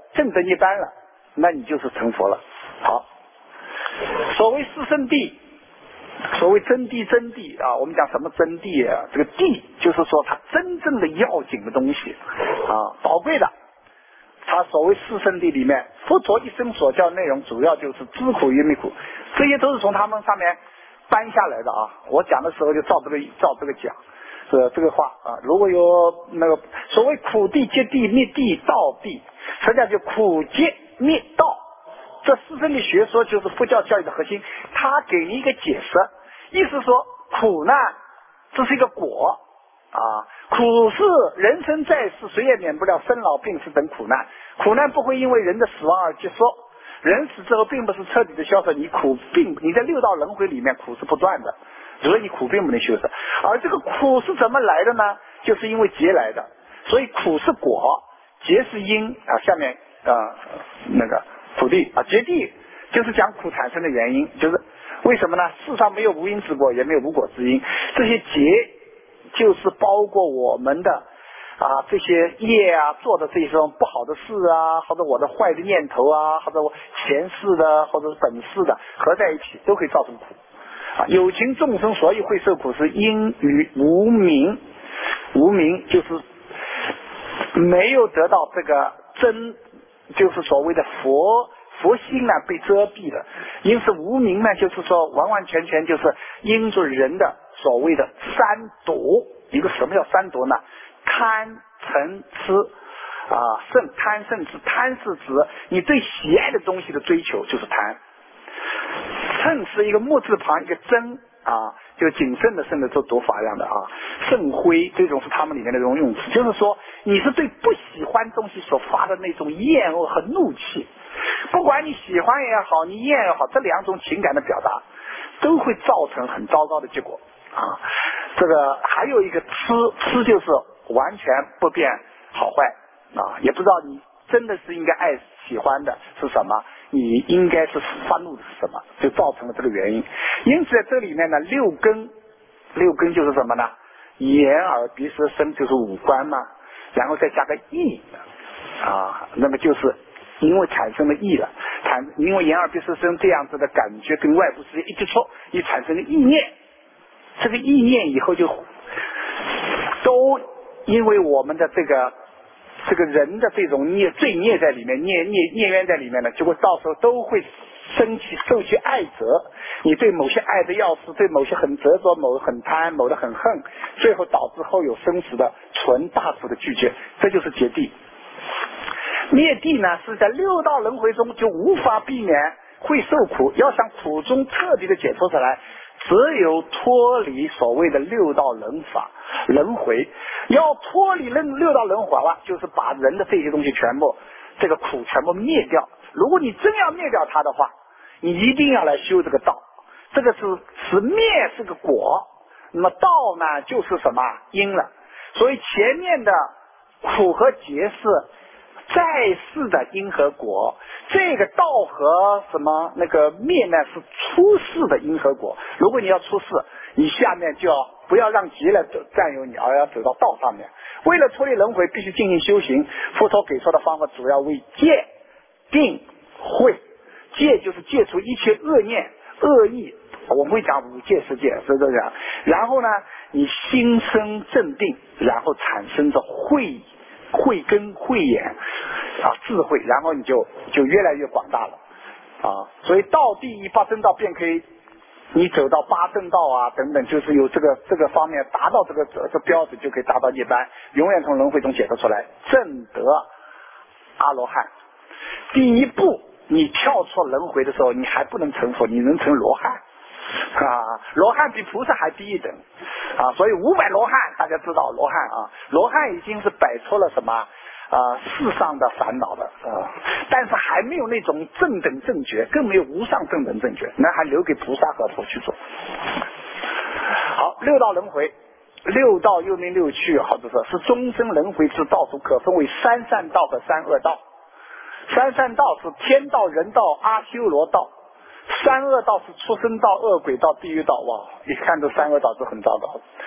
S1: 正等一般了，那你就是成佛了。好，所谓四圣谛，所谓真谛真谛啊，我们讲什么真谛啊？这个谛就是说它真正的要紧的东西啊，宝贵的。他所谓四圣谛里面，佛陀一生所教内容主要就是知苦与灭苦，这些都是从他们上面搬下来的啊。我讲的时候就照这个照这个讲，这这个话啊。如果有那个所谓苦谛、揭谛、灭谛、道谛，实际上就苦揭灭道，这四圣谛学说就是佛教教育的核心。他给你一个解释，意思说苦呢，这是一个果啊，苦是人生在世，谁也免不了生老病死等苦难。苦难不会因为人的死亡而结束，人死之后并不是彻底的消失，你苦并你在六道轮回里面苦是不断的，所以你苦并不能修饰。而这个苦是怎么来的呢？就是因为结来的，所以苦是果，结是因啊。下面啊、呃、那个苦谛啊，结谛就是讲苦产生的原因，就是为什么呢？世上没有无因之果，也没有无果之因，这些结就是包括我们的啊这些业啊，做的这种不好的事啊，或者我的坏的念头啊，或者我前世的或者是本世的合在一起，都可以造成苦啊。有情众生所以会受苦，是因于无明，无明就是没有得到这个真，就是所谓的佛佛心呢被遮蔽了，因此无明呢就是说完完全全就是因着人的所谓的三毒。一个什么叫三毒呢？贪嗔痴啊，甚贪甚痴。贪是指你对喜爱的东西的追求，就是贪。嗔是一个木字旁一个真啊，就谨慎的慎的做读法一样的啊。甚灰这种是他们里面的这种用词，就是说你是对不喜欢东西所发的那种厌恶和怒气，不管你喜欢也好，你厌也好，这两种情感的表达都会造成很糟糕的结果啊。这个还有一个痴，痴就是完全不辨好坏啊，也不知道你真的是应该爱喜欢的是什么，你应该是发怒的是什么，就造成了这个原因。因此在这里面呢，六根，六根就是什么呢？眼耳鼻舌身就是五官嘛，然后再加个意啊，那么就是因为产生了意了，产因为眼耳鼻舌身这样子的感觉跟外部世界一接触，你产生了意念。这个意念以后就都因为我们的这个这个人的这种孽罪孽在里面，孽孽孽缘在里面呢，结果到时候都会生起受起爱责。你对某些爱的要事，对某些很执着，某很贪，某的很恨，最后导致后有生死的纯大苦的拒绝，这就是结谛。灭谛呢是在六道轮回中就无法避免会受苦，要想苦中彻底的解脱出来，只有脱离所谓的六道轮法轮回。要脱离六六道轮回了，就是把人的这些东西全部这个苦全部灭掉。如果你真要灭掉它的话，你一定要来修这个道。这个是是灭是个果，那么道呢就是什么因了。所以前面的苦和结是在世的因和果，这个道和什么那个灭呢是出世的因和果。如果你要出世，你下面就要不要让劫来占有你，而要走到道上面。为了脱离轮回，必须进行修行。佛陀给出的方法主要为戒、定、慧。戒就是戒除一切恶念、恶意，我们会讲五戒十戒，是这样。然后呢，你心生正定，然后产生着慧。慧根慧眼啊智慧，然后你就就越来越广大了啊。所以到第一八正道便可以，你走到八正道啊等等，就是有这个这个方面达到这个这个标准，就可以达到涅槃，永远从轮回中解脱出来，证得阿罗汉。第一步你跳出轮回的时候，你还不能成佛，你能成罗汉啊，罗汉比菩萨还低一等啊，所以五百罗汉大家知道罗汉啊，罗汉已经是摆脱了什么啊世上的烦恼了啊，但是还没有那种正等正觉，更没有无上正等正觉，那还留给菩萨和佛去做。好，六道轮回，六道又名六趣，好的说是终生轮回之道途，可分为三善道和三恶道。三善道是天道、人道、阿修罗道。三恶道是畜生道、恶鬼道、地狱道。哇，一看这三恶道是很糟糕。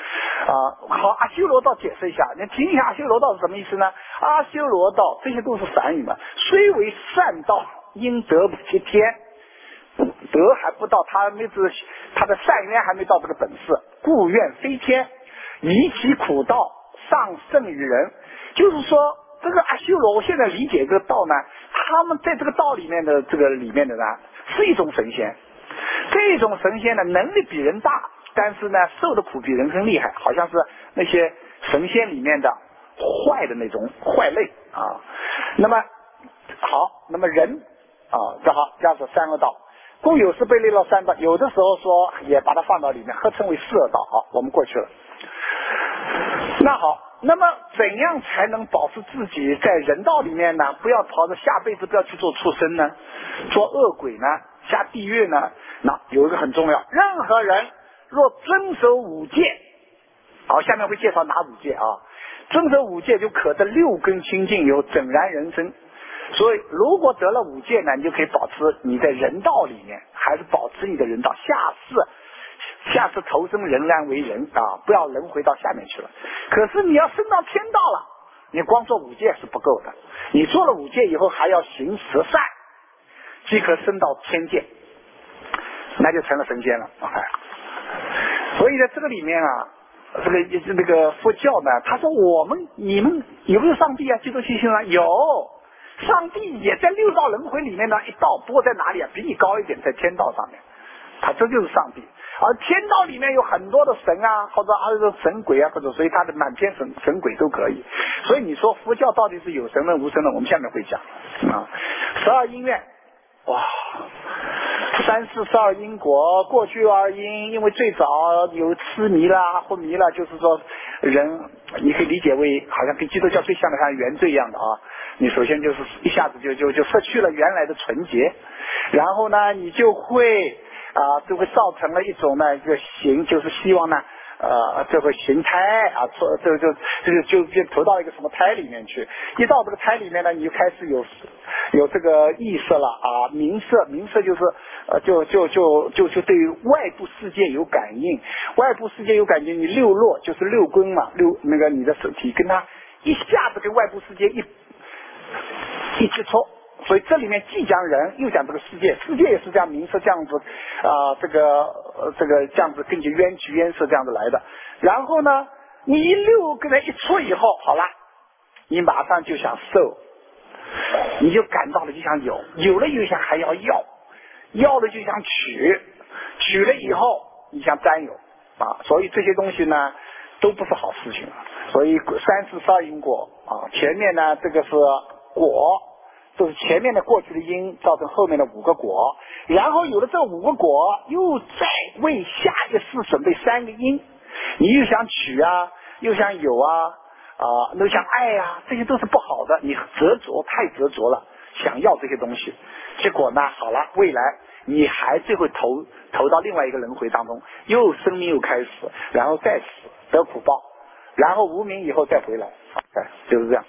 S1: 啊，好，阿修罗道解释一下，你听一下阿修罗道是什么意思呢？阿修罗道这些都是梵语嘛，虽为善道，因德不及天，德还不到，他没至他的善缘还没到这个本事，故愿非天，以其苦道上胜于人。就是说，这个阿修罗，我现在理解这个道呢，他们在这个道里面的这个里面的呢，是一种神仙，这种神仙呢能力比人大。但是呢，受的苦比人更厉害，好像是那些神仙里面的坏的那种坏类啊。那么好，那么人啊，这好，这样是三恶道。故有时被列到三道，有的时候说也把它放到里面，合称为四恶道。好，我们过去了。那好，那么怎样才能保持自己在人道里面呢？不要跑着下辈子不要去做畜生呢，做恶鬼呢，下地狱呢？那有一个很重要，任何人若遵守五戒，好，下面会介绍哪五戒啊？遵守五戒就可得六根清净，有整然人生。所以如果得了五戒呢，你就可以保持你在人道里面，还是保持你的人道，下世下次投生仍然为人啊，不要轮回到下面去了。可是你要升到天道了，你光做五戒是不够的，你做了五戒以后还要行十善，即可升到天界，那就成了神仙了。所以在这个里面啊，这个那个佛教呢，他说我们你们有没有上帝啊？基督信心啊？有，上帝也在六道轮回里面呢一道，不过在哪里啊？比你高一点，在天道上面，他这就是上帝。而天道里面有很多的神啊，或者还有神鬼啊，或者所以他的满天神神鬼都可以。所以你说佛教到底是有神论无神论，我们下面会讲啊。十二因缘，哇。三世十二因果，过去二因，因为最早有痴迷啦、昏迷啦，就是说人，你可以理解为好像跟基督教最像的像原罪一样的啊。你首先就是一下子就就就失去了原来的纯洁，然后呢，你就会啊，就会造成了一种呢一个形，就是希望呢。呃，这个形胎啊，这就就就就投到一个什么胎里面去。一到这个胎里面呢，你就开始有有这个意识了啊，名色，名色就是呃，就就就就就对于外部世界有感应，外部世界有感应，你六络就是六根嘛，六那个你的身体跟它一下子跟外部世界一一接触。所以这里面既讲人又讲这个世界，世界也是这样名色这样子啊、呃，这个呃这个这样子根据冤屈冤色这样子来的。然后呢，你一六跟他一出以后，好了，你马上就想受，你就感到了就想有，有了又想还要要，要了就想取，取了以后你想占有啊，所以这些东西呢都不是好事情。所以三世十二因果啊，前面呢这个是果。就是前面的过去的因造成后面的五个果，然后有了这五个果，又再为下一世准备三个因，你又想取啊，又想有啊，啊、呃，又想爱啊，这些都是不好的，你执着太执着了，想要这些东西，结果呢，好了，未来你还是会投投到另外一个轮回当中，又生命又开始，然后再死得苦报，然后无名以后再回来，哎，就是这样。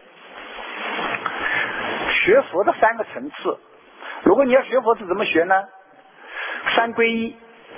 S1: 学佛的三个层次，如果你要学佛是怎么学呢？三皈依，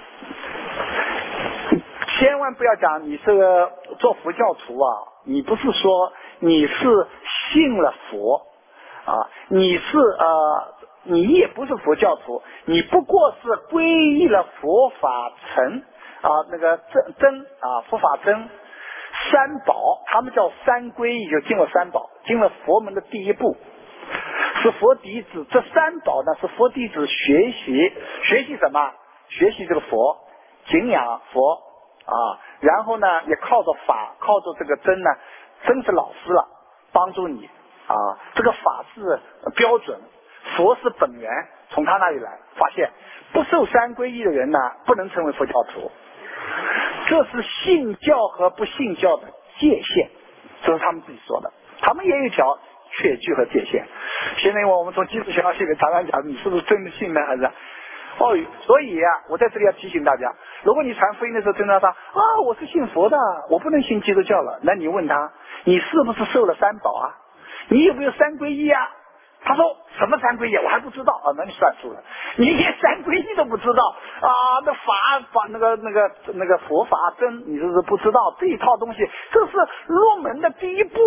S1: 千万不要讲你是个做佛教徒啊，你不是说你是信了佛啊，你是呃，你也不是佛教徒，你不过是皈依了佛法僧啊，那个真真啊佛法僧三宝，他们叫三皈依，就进了三宝，进了佛门的第一步。是佛弟子，这三宝呢是佛弟子学习学习什么？学习这个佛，敬仰佛啊，然后呢也靠着法，靠着这个真呢，真是老师了，帮助你啊。这个法是标准，佛是本源，从他那里来。发现不受三皈依的人呢，不能成为佛教徒，这是信教和不信教的界限，这是他们自己说的。他们也有一条确据和界限。现在我们从基督教里面常常讲，你是不是真的信呢？还是哦，所以啊，我在这里要提醒大家，如果你传福音的时候听到他啊，我是信佛的，我不能信基督教了，那你问他，你是不是受了三宝啊？你有没有三皈依啊？ 他说什么三皈依我还不知道啊，那你算数了，你连三皈依都不知道啊，那法法那个那个那个佛法真你就是不知道这一套东西，这是入门的第一步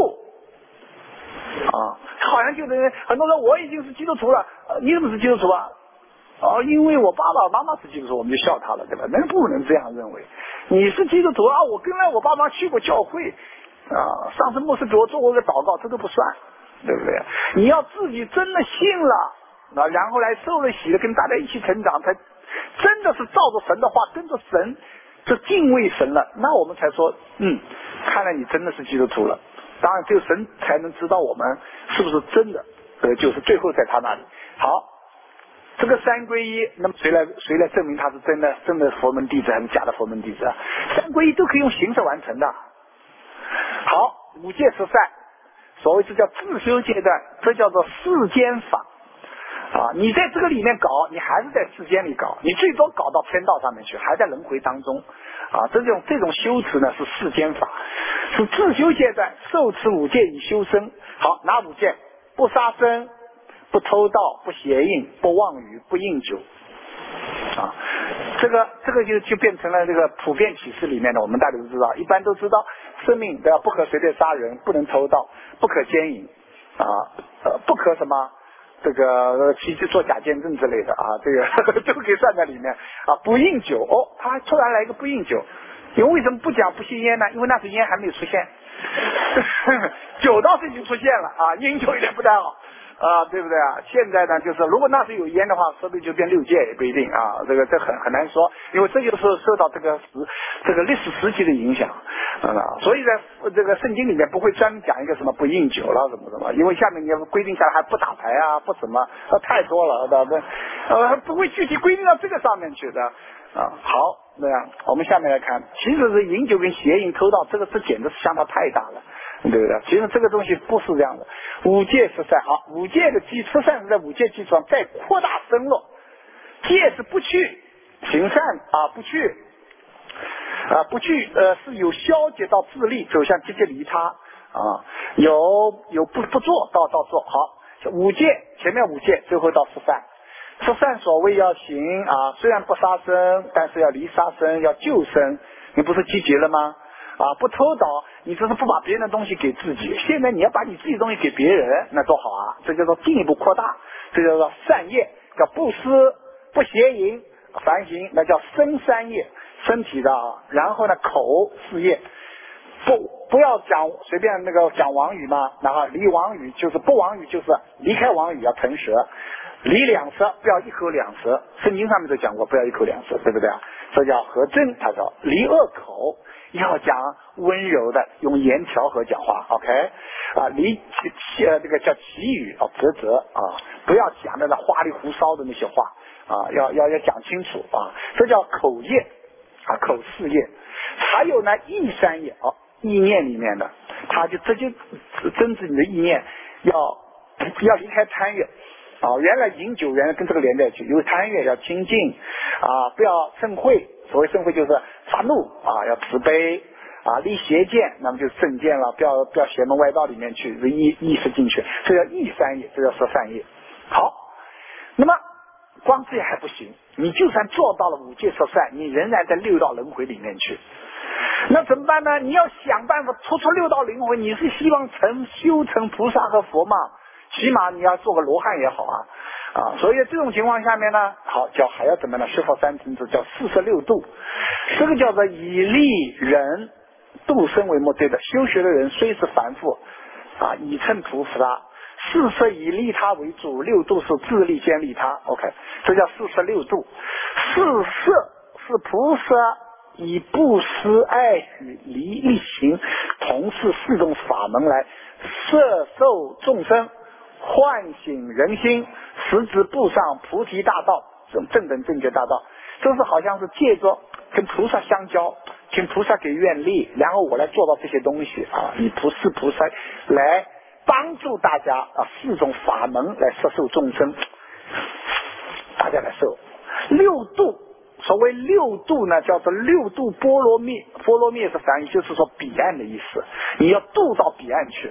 S1: 啊。好像就等于很多人我已经是基督徒了，呃、你怎么是基督徒啊？哦，因为我爸爸妈妈是基督徒，我们就笑他了，对吧？那不能这样认为。你是基督徒啊，我跟来我爸妈去过教会啊，上次牧师给我做过个祷告，这都不算，对不对？你要自己真的信了，啊，然后来受了洗了，跟大家一起成长，才真的是照着神的话，跟着神，这敬畏神了，那我们才说，嗯，看来你真的是基督徒了。当然，只有神才能知道我们是不是真的，呃，就是最后在他那里。好。这个三皈依，那么谁来谁来证明他是真的真的佛门弟子还是假的佛门弟子啊？三皈依都可以用形式完成的。好，五戒十善，所谓这叫自修阶段，这叫做世间法啊。你在这个里面搞，你还是在世间里搞，你最多搞到天道上面去，还在轮回当中啊。这种这种修持呢是世间法，是自修阶段，受持五戒以修身。好，哪五戒？不杀生。不偷盗，不邪淫，不妄语，不饮酒，啊，这个这个就就变成了这个普遍启示里面的，我们大家都知道，一般都知道，生命都要不可随便杀人，不能偷盗，不可奸淫，啊，呃，不可什么这个去去做假见证之类的啊，这个都可以算在里面啊，不饮酒，哦，他还突然来一个不饮酒，因为为什么不讲不吸烟呢？因为那时烟还没有出现，酒倒是已经出现了啊，饮酒有点不太好。啊，对不对啊？现在呢，就是如果那时有烟的话，说不定就变六戒也不一定啊。这个这很很难说，因为这就是受到这个时这个历史时期的影响啊。所以在这个圣经里面不会专门讲一个什么不饮酒了什么什么，因为下面你要规定下来还不打牌啊，不什么，啊、太多了，对不对？呃，不会具体规定到这个上面去的啊。好，那样我们下面来看，其实是饮酒跟邪淫偷盗，这个这简直是相差太大了。对不对？其实这个东西不是这样的。五戒十善，好，五戒的基十善是在五戒基础上再扩大深入。戒是不去行善啊，不去啊，不去呃是有消解到自利，走向积极利他啊，有有不不做到到做好。五戒前面五戒，最后到十善。十善所谓要行啊，虽然不杀生，但是要离杀生，要救生，你不是积极了吗？啊，不偷盗，你这是不把别人的东西给自己。现在你要把你自己的东西给别人，那多好啊！这叫做进一步扩大，这叫做善业，叫布施、不邪淫、凡行，那叫身三业，身体的啊。然后呢，口四业，不不要讲随便那个讲妄语嘛，然后离妄语就是不妄语，就是离开妄语要腾舌，离两舌不要一口两舌，圣经上面都讲过，不要一口两舌，对不对啊？这叫和真，他说离恶口。要讲温柔的，用言调和讲话 ，OK， 啊，离其呃这个叫绮语啊，啧啧啊，不要讲那个花里胡哨的那些话啊，要要要讲清楚啊，这叫口业啊，口四业。还有呢，意三业哦，意念里面的，他就这就真正你的意念要要离开贪欲。啊，原来饮酒原来跟这个连在一起，有贪欲要清净啊，不要盛会。所谓盛会就是发怒啊，要慈悲啊，立邪见，那么就是正见了，不要不要邪门歪道里面去意意识进去，这叫意三业，这叫十善业。好，那么光这还不行，你就算做到了五戒十善，你仍然在六道轮回里面去。那怎么办呢？你要想办法突出六道轮回，你是希望成修成菩萨和佛吗？起码你要做个罗汉也好啊啊！所以这种情况下面呢，好叫还要怎么呢？十佛三层次叫四十六度，这个叫做以利人度生为目的的。修学的人虽是凡夫啊，以称菩萨。四摄以利他为主，六度是自利兼利他。OK， 这叫四十六度。四摄是菩萨以布施、爱语、离力行，同是四种法门来摄受众生。唤醒人心，实质步上菩提大道，这种正等正觉大道，这是好像是借着跟菩萨相交，请菩萨给愿力，然后我来做到这些东西啊，以菩萨菩萨来帮助大家啊，四种法门来摄受众生，大家来受六度。所谓六度呢，叫做六度波罗蜜，波罗蜜是翻译，就是说彼岸的意思，你要渡到彼岸去。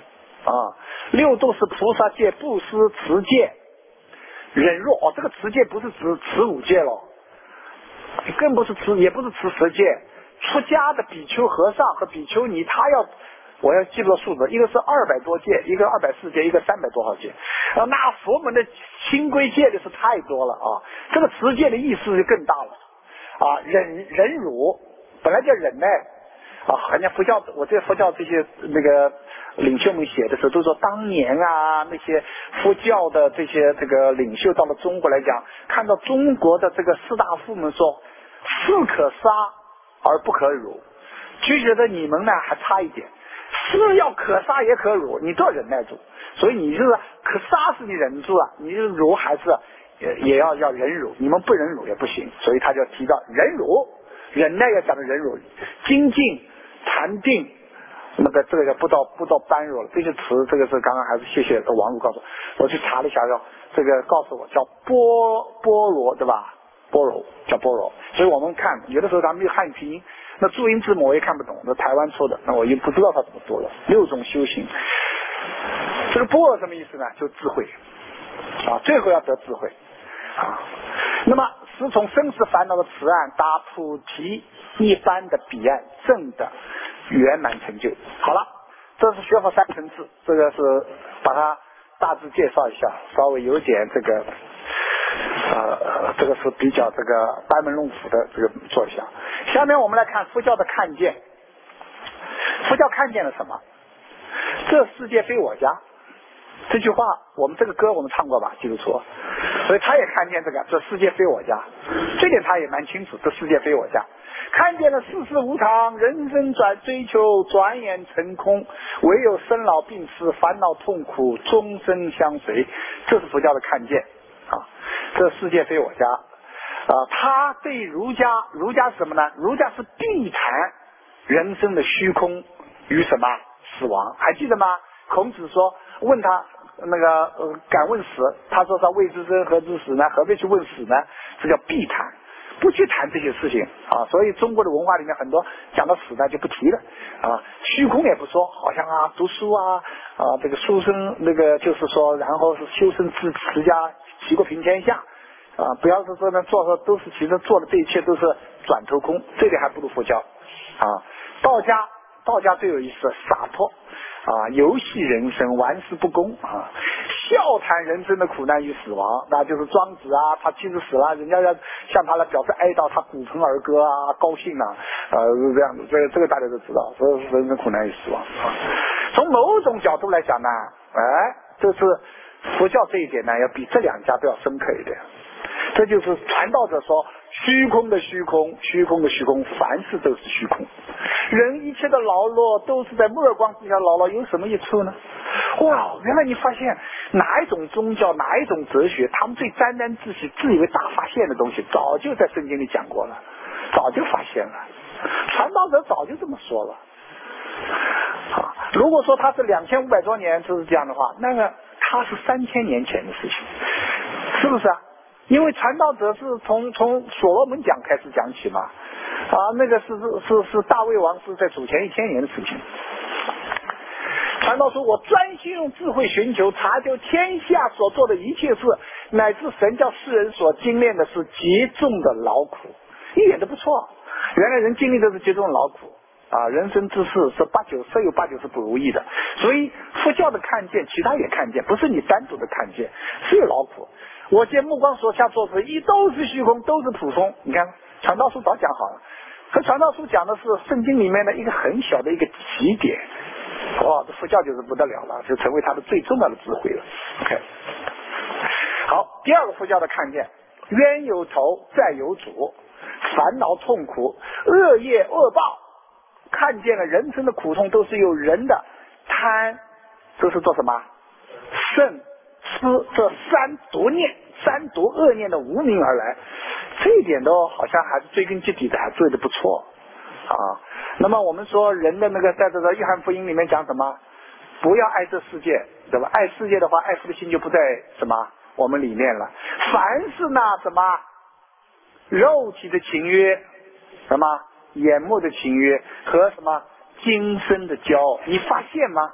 S1: 啊。六度是菩萨戒、布施、持戒、忍辱。哦，这个持戒不是指持五戒咯，更不是持，也不是持十戒。出家的比丘和尚和比丘尼，他要。我要记住数字，一个是二百多戒，一个二百四戒，一个三百多少戒啊！那佛门的清规戒律是太多了啊！这个持戒的意思就更大了啊！忍忍辱本来叫忍耐啊，好像佛教，我这佛教这些那个领袖们写的时候都说，当年啊那些佛教的这些这个领袖到了中国来讲，看到中国的这个士大夫们说，士可杀而不可辱，就觉得你们呢还差一点。是要可杀也可辱，你都要忍耐住。所以你就是可杀是你忍住了，你辱还是也也要要忍辱，你们不忍辱也不行。所以他就提到忍辱，忍耐要讲的忍辱，精进、禅定，那个这个叫不到不到般若了。这些词，这个是刚刚还是谢谢王璐告诉我，我去查了一下，要这个告诉我叫般般若，对吧？般若叫般若。所以我们看有的时候他们有汉语拼音。那注音字母我也看不懂，那台湾出的，那我也不知道他怎么做的。六种修行，这个般若什么意思呢？就智慧啊，最后要得智慧啊。那么是从生死烦恼的此岸达菩提一般的彼岸，正的圆满成就。好了，这是学佛三层次，这个是把它大致介绍一下，稍微有点这个。呃，这个是比较这个班门弄斧的这个做一下。下面我们来看佛教的看见。佛教看见了什么？这世界非我家。这句话，我们这个歌我们唱过吧？基督徒，所以他也看见这个，这世界非我家，这点他也蛮清楚，这世界非我家。看见了世事无常，人生转追求转眼成空，唯有生老病死，烦恼痛苦终身相随，这是佛教的看见。啊，这世界非我家啊！他对儒家，儒家是什么呢？儒家是避谈人生的虚空与什么死亡，还记得吗？孔子说，问他那个呃敢问死，他说他未知生何知死呢？何必去问死呢？这叫避谈，不去谈这些事情啊！所以中国的文化里面很多讲到死呢就不提了啊，虚空也不说，好像啊读书啊啊这个书生那个就是说，然后是修身持持家。齐国平天下啊！不要是说呢，做的都是，其实做的这一切都是转头空，这点还不如佛教啊。道家，道家最有意思，洒脱啊，游戏人生，玩世不恭啊，笑谈人生的苦难与死亡。那就是庄子啊，他妻子死了，人家要向他来表示哀悼，他鼓盆而歌啊，高兴啊，呃，是这样子。这个这个大家都知道，所以人生苦难与死亡啊。从某种角度来讲呢，哎，这是。佛教这一点呢，要比这两家都要深刻一点。这就是传道者说，虚空的虚空，虚空的虚空，凡事都是虚空。人一切的劳碌都是在目光之下劳碌，有什么益处呢？哇，原来你发现哪一种宗教，哪一种哲学，他们最沾沾自喜、自以为大发现的东西，早就在圣经里讲过了，早就发现了。传道者早就这么说了。啊，如果说他是两千五百多年就是这样的话，那个。他是三千年前的事情，是不是啊？因为传道者是从从所罗门讲开始讲起嘛，啊，那个是是是大卫王是在主前一千年的事情。传道说，我专心用智慧寻求查究天下所做的一切事，乃至神叫世人所经历的是极重的劳苦，一点都不错。原来人经历的是极重的劳苦。啊，人生之事是八九十有八九是不如意的，所以佛教的看见，其他也看见，不是你单独的看见，是有劳苦。我见目光所下做事，一都是虚空，都是普通。你看传道书早讲好了，可传道书讲的是圣经里面的一个很小的一个起点，哇，这佛教就是不得了了，就成为他的最重要的智慧了。OK， 好，第二个佛教的看见，冤有头，债有主，烦恼痛苦，恶业恶报。看见了人生的苦痛都是由人的贪，这是做什么？嗔、痴这三毒念、三毒恶念的无名而来，这一点都好像还是追根结底的还做得不错啊。那么我们说人的那个在这个约翰福音里面讲什么？不要爱这世界，对吧？爱世界的话，爱父的心就不在什么我们里面了。凡是那什么肉体的情约，什么？眼目的情约和什么今生的骄傲，你发现吗？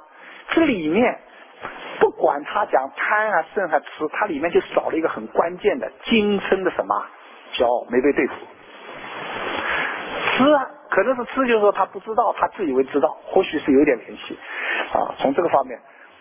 S1: 这里面不管他讲贪啊胜还吃，它里面就少了一个很关键的今生的什么骄傲没被对付。吃啊可能是吃，就是说他不知道，他自以为知道，或许是有点联系啊。从这个方面，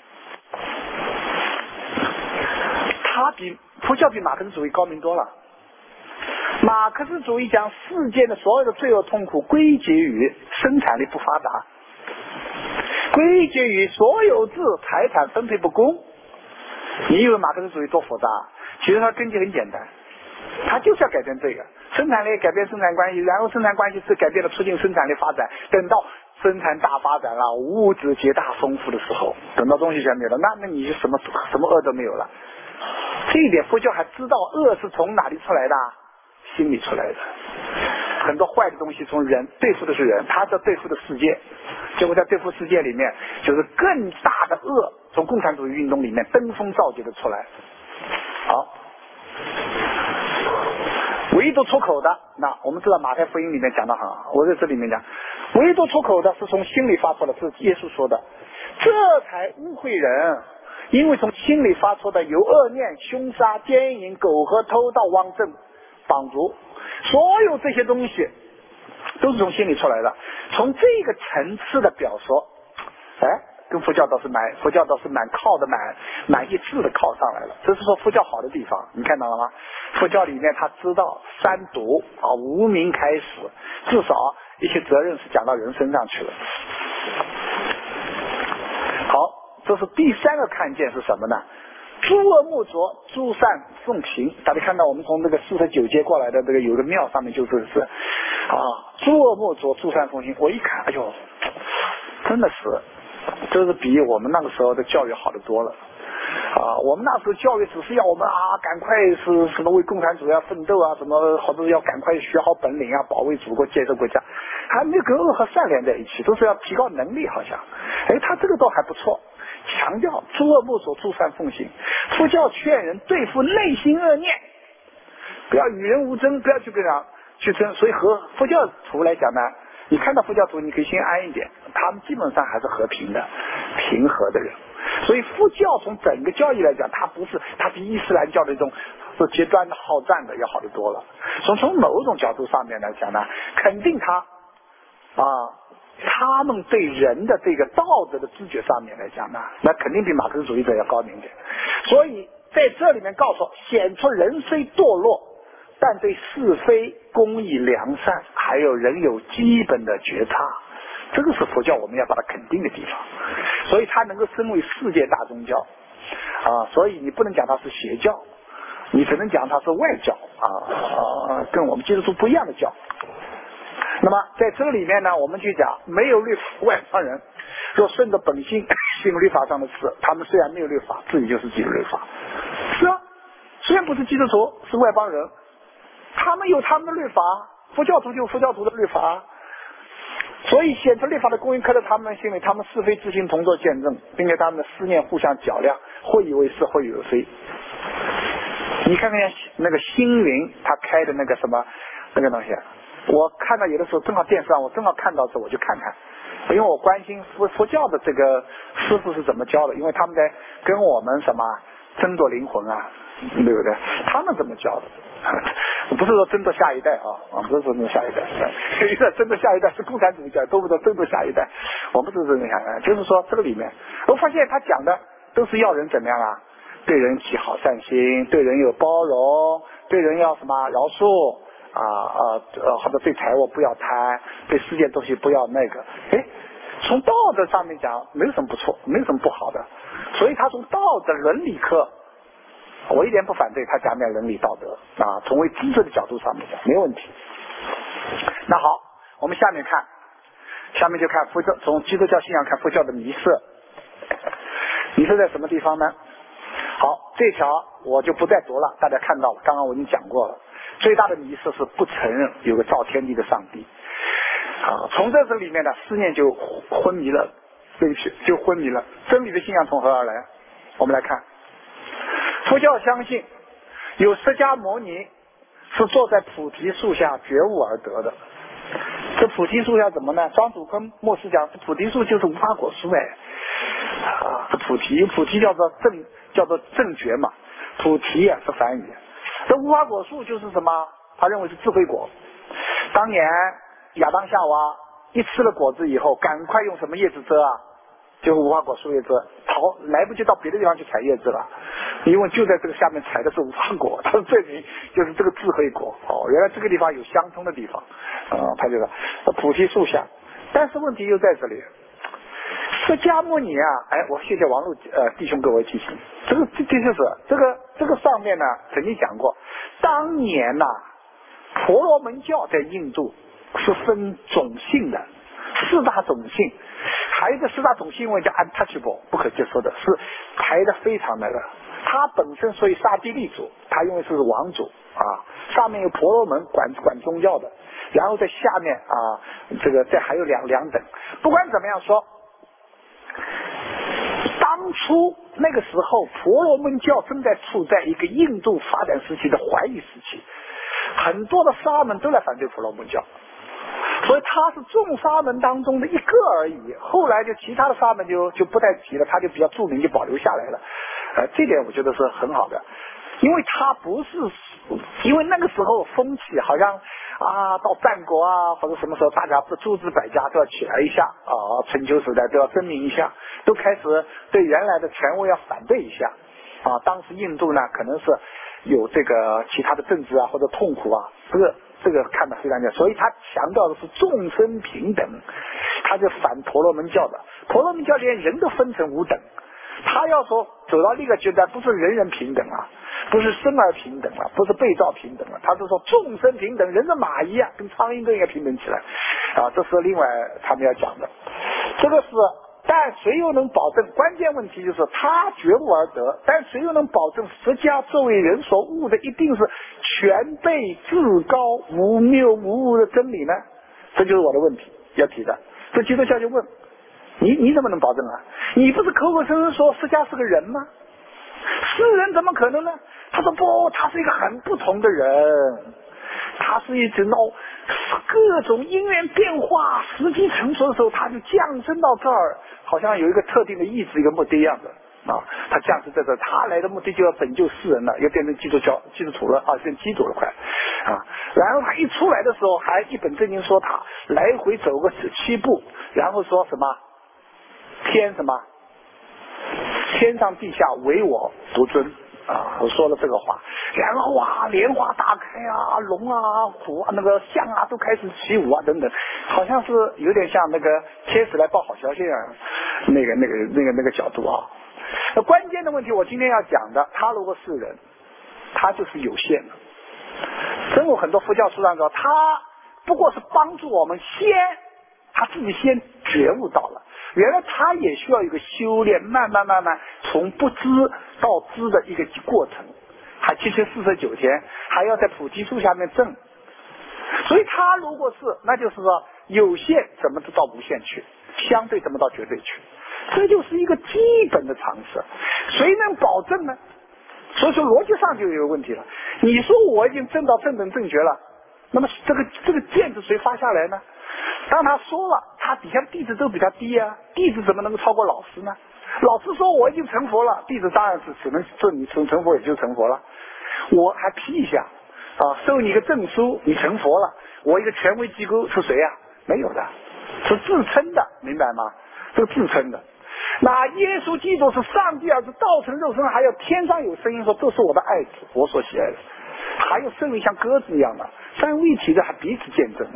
S1: 他比佛教比马克思主义高明多了。马克思主义讲世界的所有的罪恶痛苦归结于生产力不发达，归结于所有制财产分配不公。你以为马克思主义多复杂？其实它根基很简单，它就是要改变这个生产力，改变生产关系，然后生产关系是改变了促进生产力发展。等到生产大发展了，物质极大丰富的时候，等到东西全没有了，那那你就什么什么恶都没有了。这一点佛教还知道恶是从哪里出来的，心里出来的。很多坏的东西从人对付的是人，他在对付的世界，结果在对付世界里面，就是更大的恶从共产主义运动里面登峰造极的出来。好，唯独出口的，那我们知道马太福音里面讲的很好，我在这里面讲，唯独出口的是从心里发出的，是耶稣说的，这才污秽人，因为从心里发出的有恶念、凶杀、奸淫、苟合、偷盗、妄证、绑足，所有这些东西都是从心里出来的。从这个层次的表说，哎，跟佛教倒是蛮佛教倒是蛮靠的蛮蛮一致的靠上来了。这是说佛教好的地方，你看到了吗？佛教里面他知道三毒啊，无名开始，至少一些责任是讲到人身上去了。好，这是第三个看见是什么呢？诸恶莫作，诸善奉行。大家看到我们从那个四十九节过来的这个有个庙上面就是是啊，诸恶莫作，诸善奉行。我一看，哎呦，真的是，这是比我们那个时候的教育好得多了啊！我们那时候教育只是要我们啊，赶快是什么为共产主义奋斗啊，什么好多要赶快学好本领啊，保卫祖国，建设国家，还没有跟恶和善连在一起，都是要提高能力，好像。哎，他这个倒还不错。强调诸恶莫作，诸善奉行。佛教劝人对付内心恶念，不要与人无争，不要去跟人去争。所以和佛教徒来讲呢，你看到佛教徒你可以心安一点，他们基本上还是和平的平和的人。所以佛教从整个教义来讲，它不是它比伊斯兰教的这种是极端的好战的要好得多了。从从某种角度上面来讲呢，肯定他啊他们对人的这个道德的知觉上面来讲呢，那肯定比马克思主义者要高明点。所以在这里面告诉显出人虽堕落，但对是非公义良善还有人有基本的觉察，这个是佛教我们要把它肯定的地方。所以它能够升为世界大宗教啊，所以你不能讲它是邪教，你只能讲它是外教啊啊，跟我们基督徒不一样的教。那么在这里面呢，我们去讲没有律法外邦人若顺着本性信律法上的事，他们虽然没有律法，自己就是基督律法。是啊，虽然不是基督徒，是外邦人，他们有他们的律法，佛教徒就有佛教徒的律法，所以显出律法的公义刻在他们心里，他们是非之心同作见证，并且他们的思念互相较量，或以为是，或以为非。你看看那个星云他开的那个什么那个东西，我看到有的时候正好电视上我正好看到这，我就看看，因为我关心佛佛教的这个师傅是怎么教的，因为他们在跟我们什么争夺灵魂啊，对不对？他们怎么教的？不是说争夺下一代啊，啊，不是说争夺下一代，一个争夺下一代是共产主义教，都不知道争夺下一代，我们不是争夺下一代，就是说这个里面，我发现他讲的都是要人怎么样啊？对人起好善心，对人有包容，对人要什么饶恕。啊啊呃，或者对财物不要贪，对世界东西不要那个。哎，从道德上面讲，没有什么不错，没有什么不好的。所以他从道德伦理课，我一点不反对他讲点伦理道德啊，从为知识的角度上面讲没有问题。那好，我们下面看，下面就看佛教，从基督教信仰看佛教的迷色，迷色在什么地方呢？好，这条我就不再读了，大家看到了，刚刚我已经讲过了。最大的迷思是不承认有个造天地的上帝啊，从这这里面呢，思念就昏迷了，对不起，就昏迷了。真理的信仰从何而来？我们来看，佛教相信有释迦牟尼是坐在菩提树下觉悟而得的。这菩提树下怎么呢？庄主跟末世讲，菩提树就是无花果树哎。 啊，这菩提，菩提叫做正，叫做正觉嘛，菩提啊是梵语。这无花果树就是什么？他认为是智慧果。当年亚当夏娃一吃了果子以后，赶快用什么叶子遮啊？就是无花果树叶遮，逃来不及到别的地方去采叶子了，因为就在这个下面采的是无花果，他证明就是这个智慧果。哦，原来这个地方有相通的地方，啊、呃，他这个菩提树下。但是问题又在这里，释迦牟尼啊，哎，我谢谢王璐呃弟兄给我提醒，这个这这就是这个这个上面呢曾经讲过，当年呐、啊，婆罗门教在印度是分种姓的，四大种姓。还有一个四大种姓为叫 untouchable 不可接受的，是排的非常那个。他本身属于刹帝利族，他因为是王族啊，上面有婆罗门管管宗教的，然后在下面啊，这个再还有两两等。不管怎么样说，当初那个时候婆罗门教正在处在一个印度发展时期的怀疑时期，很多的沙门都来反对婆罗门教。所以他是众沙门当中的一个而已，后来就其他的沙门就就不再提了，他就比较著名，就保留下来了。呃，这点我觉得是很好的，因为他不是，因为那个时候风气好像啊，到战国啊或者什么时候，大家不诸子百家都要起来一下啊，春秋时代都要争鸣一下，都开始对原来的权威要反对一下啊。当时印度呢，可能是有这个其他的政治啊或者痛苦啊，这个。这个看得非常清楚，所以他强调的是众生平等，他就反婆罗门教的。婆罗门教连人都分成五等，他要说走到那个阶段，不是人人平等啊，不是生而平等了，不是被造平等了，他就说众生平等，人的马一样，跟苍蝇都应该平等起来啊，这是另外他们要讲的。这个是。但谁又能保证？关键问题就是他觉悟而得，但谁又能保证释迦作为人所悟的一定是全备至高无谬无误的真理呢？这就是我的问题要提的。这基督教就问你，你怎么能保证啊？你不是口口声声说释迦是个人吗？是人怎么可能呢？他说不，他是一个很不同的人，他是一只闹各种因缘变化，时机成熟的时候，他就降生到这儿，好像有一个特定的意志、一个目的一样的啊。他降生在这，他来的目的就要拯救世人了，要变成基督教基督徒了啊，变基督了快啊。然后他一出来的时候，还一本正经说他来回走个七步，然后说什么天什么天上地下唯我独尊。啊，我说了这个话，然后啊，莲花打开啊，龙啊、虎啊、那个象啊都开始起舞啊，等等，好像是有点像那个天使来报好消息啊，那个、那个、那个、那个角度啊。那关键的问题，我今天要讲的，他如果是人，他就是有限的。真有很多佛教书上说，他不过是帮助我们先，他自己先觉悟到了。原来他也需要一个修炼，慢慢慢慢从不知到知的一个过程，还七七四十九天，还要在菩提树下面证。所以他如果是，那就是说有限怎么到无限去，相对怎么到绝对去，这就是一个基本的常识。谁能保证呢？所以说逻辑上就有问题了。你说我已经证到正等正觉了，那么这个这个剑是谁发下来呢？当他说了，他底下弟子都比他低啊，弟子怎么能够超过老师呢？老师说我已经成佛了，弟子当然是只能说你成成佛也就成佛了。我还批一下啊，收你个证书，你成佛了，我一个权威机构是谁呀、啊？没有的，是自称的，明白吗？这个自称的。那耶稣基督是上帝儿子，道成肉身，还有天上有声音说这是我的爱子，我所喜爱的，还有圣灵像鸽子一样的，三位一体的还彼此见证呢。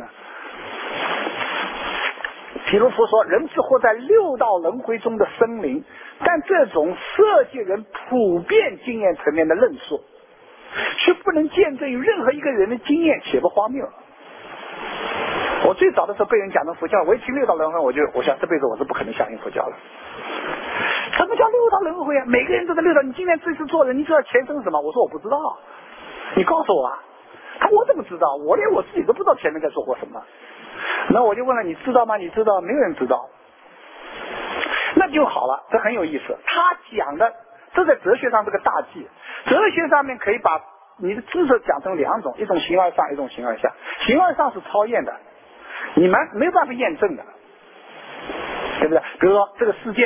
S1: 毗卢佛说，人是活在六道轮回中的生灵，但这种色界人普遍经验层面的论述，却不能见证于任何一个人的经验，且不荒谬。我最早的时候被人讲成佛教，我一听六道轮回，我就我想这辈子我是不可能相信佛教了。什么叫六道轮回啊？每个人都在六道。你今天这次做人，你知道前生是什么？我说我不知道，你告诉我啊。他我怎么知道？我连我自己都不知道前面在做过什么。那我就问了，你知道吗？你知道？没有人知道。那就好了，这很有意思。他讲的，这在哲学上是个大忌。哲学上面可以把你的知识讲成两种，一种形而上，一种形而下。形而上是超验的，你们没有办法验证的，对不对？比如说这个世界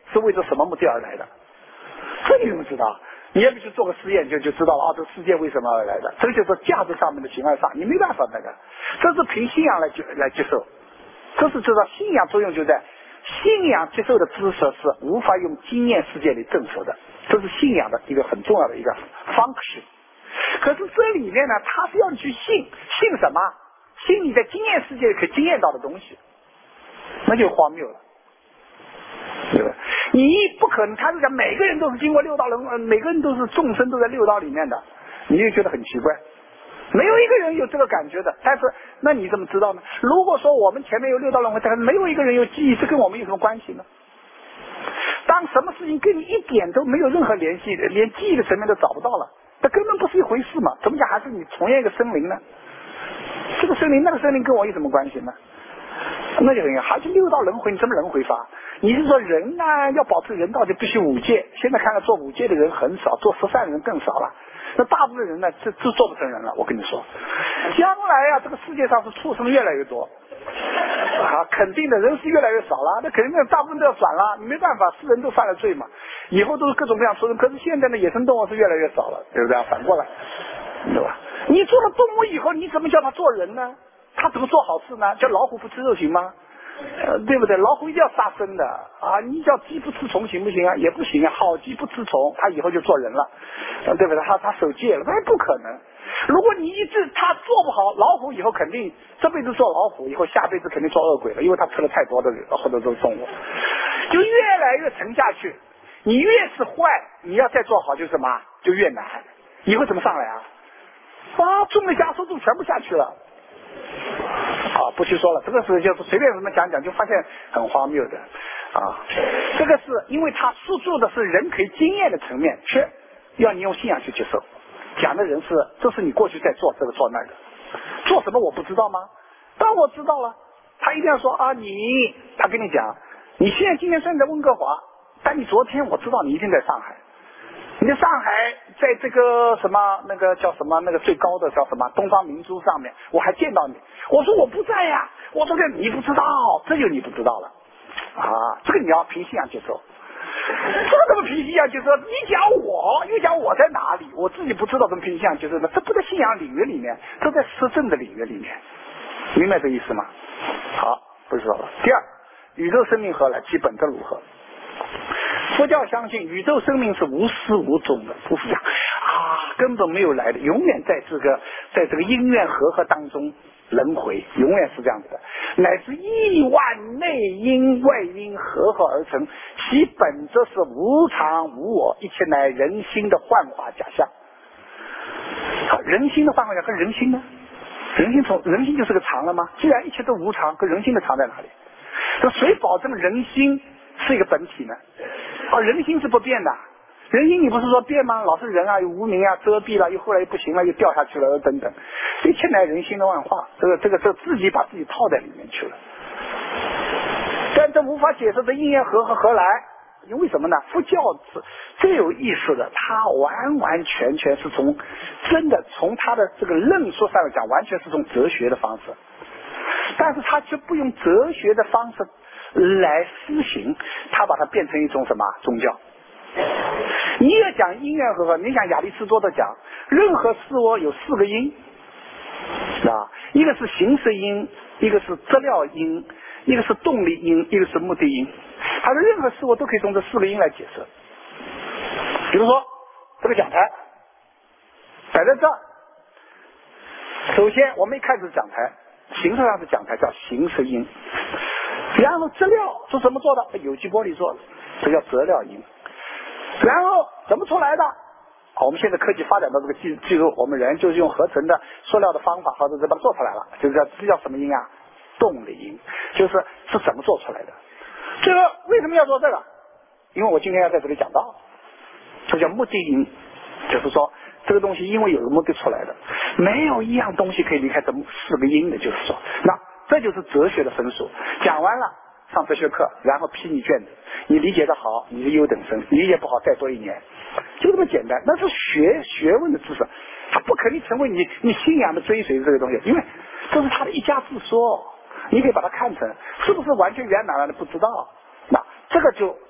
S1: 是为着什么目的而来的？这你怎么知道？你要不去做个实验就就知道了啊，这个世界为什么而来的？这就是价值上面的形而上，你没办法那个，这是凭信仰来接来接受，这是知道信仰作用就在信仰接受的知识是无法用经验世界里证实的，这是信仰的一个很重要的一个方式。可是这里面呢，它是要你去信，信什么？信你在经验世界里可以经验到的东西，那就荒谬了。对吧？你不可能，他是讲每个人都是经过六道轮，每个人都是众生都在六道里面的，你就觉得很奇怪，没有一个人有这个感觉的。但是那你怎么知道呢？如果说我们前面有六道轮回，但是没有一个人有记忆，这跟我们有什么关系呢？当什么事情跟你一点都没有任何联系，连记忆的层面都找不到了，那根本不是一回事嘛。怎么讲？还是你重现一个生灵呢？这个生灵那个生灵跟我有什么关系呢？那就很还是六道轮回，你怎么轮回法？你是说人呢、啊、要保持人道就必须五戒？现在看来做五戒的人很少，做十善的人更少了。那大部分人呢，这这做不成人了。我跟你说，将来啊，这个世界上是畜生越来越多，啊，肯定的人是越来越少了。那肯定的大部分都要转了，你没办法，世人都犯了罪嘛，以后都是各种各样畜生。可是现在的野生动物是越来越少了，对不对？反过来，对吧？你做了动物以后，你怎么叫他做人呢？他怎么做好事呢？叫老虎不吃肉行吗？呃，对不对？老虎一定要杀生的啊！你叫鸡不吃虫行不行啊？也不行啊！好鸡不吃虫，他以后就做人了，呃、对不对？他他守戒了，那不可能。如果你一直他做不好，老虎以后肯定这辈子做老虎，以后下辈子肯定做恶鬼了，因为他吃了太多的人或者这种动物，就越来越沉下去。你越是坏，你要再做好就什么就越难，以后怎么上来啊？啊，重的加速度全部下去了。啊，不去说了，这个是就是随便怎么讲讲，就发现很荒谬的啊。这个是因为他诉诸的是人可以经验的层面，是要你用信仰去接受。讲的人是，这是你过去在做这个做那个，做什么我不知道吗？当然我知道了。他一定要说啊，你他跟你讲，你现在今天虽然在温哥华，但你昨天我知道你一定在上海。你在上海，在这个什么那个叫什么那个最高的叫什么东方明珠上面，我还见到你。我说我不在呀，我说你不知道，这就你不知道了啊！这个你要凭信仰接受。这个怎么凭信仰接受？你讲我，又讲我在哪里，我自己不知道怎么凭信仰接受呢？这不在信仰领域里面，这在实证的领域里面，明白这意思吗？好，不知道了。第二，宇宙生命何来？其本质如何？佛教相信宇宙生命是无始无终的，不是讲啊，根本没有来的，永远在这个在这个因缘和合当中轮回，永远是这样子的，乃至亿万内因外因合合而成，其本质是无常无我，一切乃人心的幻化假象。好，人心的幻化假象跟人心呢？人心从人心就是个常了吗？既然一切都无常，跟人心的常在哪里？那谁保证人心是一个本体呢？啊，人心是不变的，人心你不是说变吗？老是人啊，有无明啊，遮蔽了，又后来又不行了，又掉下去了，等等，一切乃人心的万化，这个这个这个自己把自己套在里面去了。但这无法解释的因缘何和何来？因为什么呢？佛教是最有意思的，它完完全全是从真的从它的这个论述上来讲，完全是从哲学的方式，但是它却不用哲学的方式来施行，他把它变成一种什么宗教？你要讲因缘和合，你想亚里士多德讲，任何事物有四个因，是吧？一个是形式因，一个是质料因，一个是动力因，一个是目的因。他说任何事物都可以从这四个因来解释。比如说这个讲台摆在这儿，首先我们一开始讲台，形式上是讲台，叫形式因。然后质料是怎么做的？有机玻璃做的，这叫质料因。然后怎么出来的？我们现在科技发展到这个技技术，我们人就是用合成的塑料的方法，或者是把它做出来了，就是叫这叫什么因啊？动力因，就是是怎么做出来的？这个为什么要做这个？因为我今天要在这里讲到，这叫目的因，就是说这个东西因为有个目的出来的，没有一样东西可以离开这四个因的，就是说，那这就是哲学的分数。讲完了上哲学课，然后批你卷子，你理解的好，你是优等生；理解不好，再多一年，就这么简单。那是学学问的知识，它不可能成为你你信仰的追随这个东西，因为这是他的一家之说。你可以把它看成是不是完全圆满了的不知道，那这个就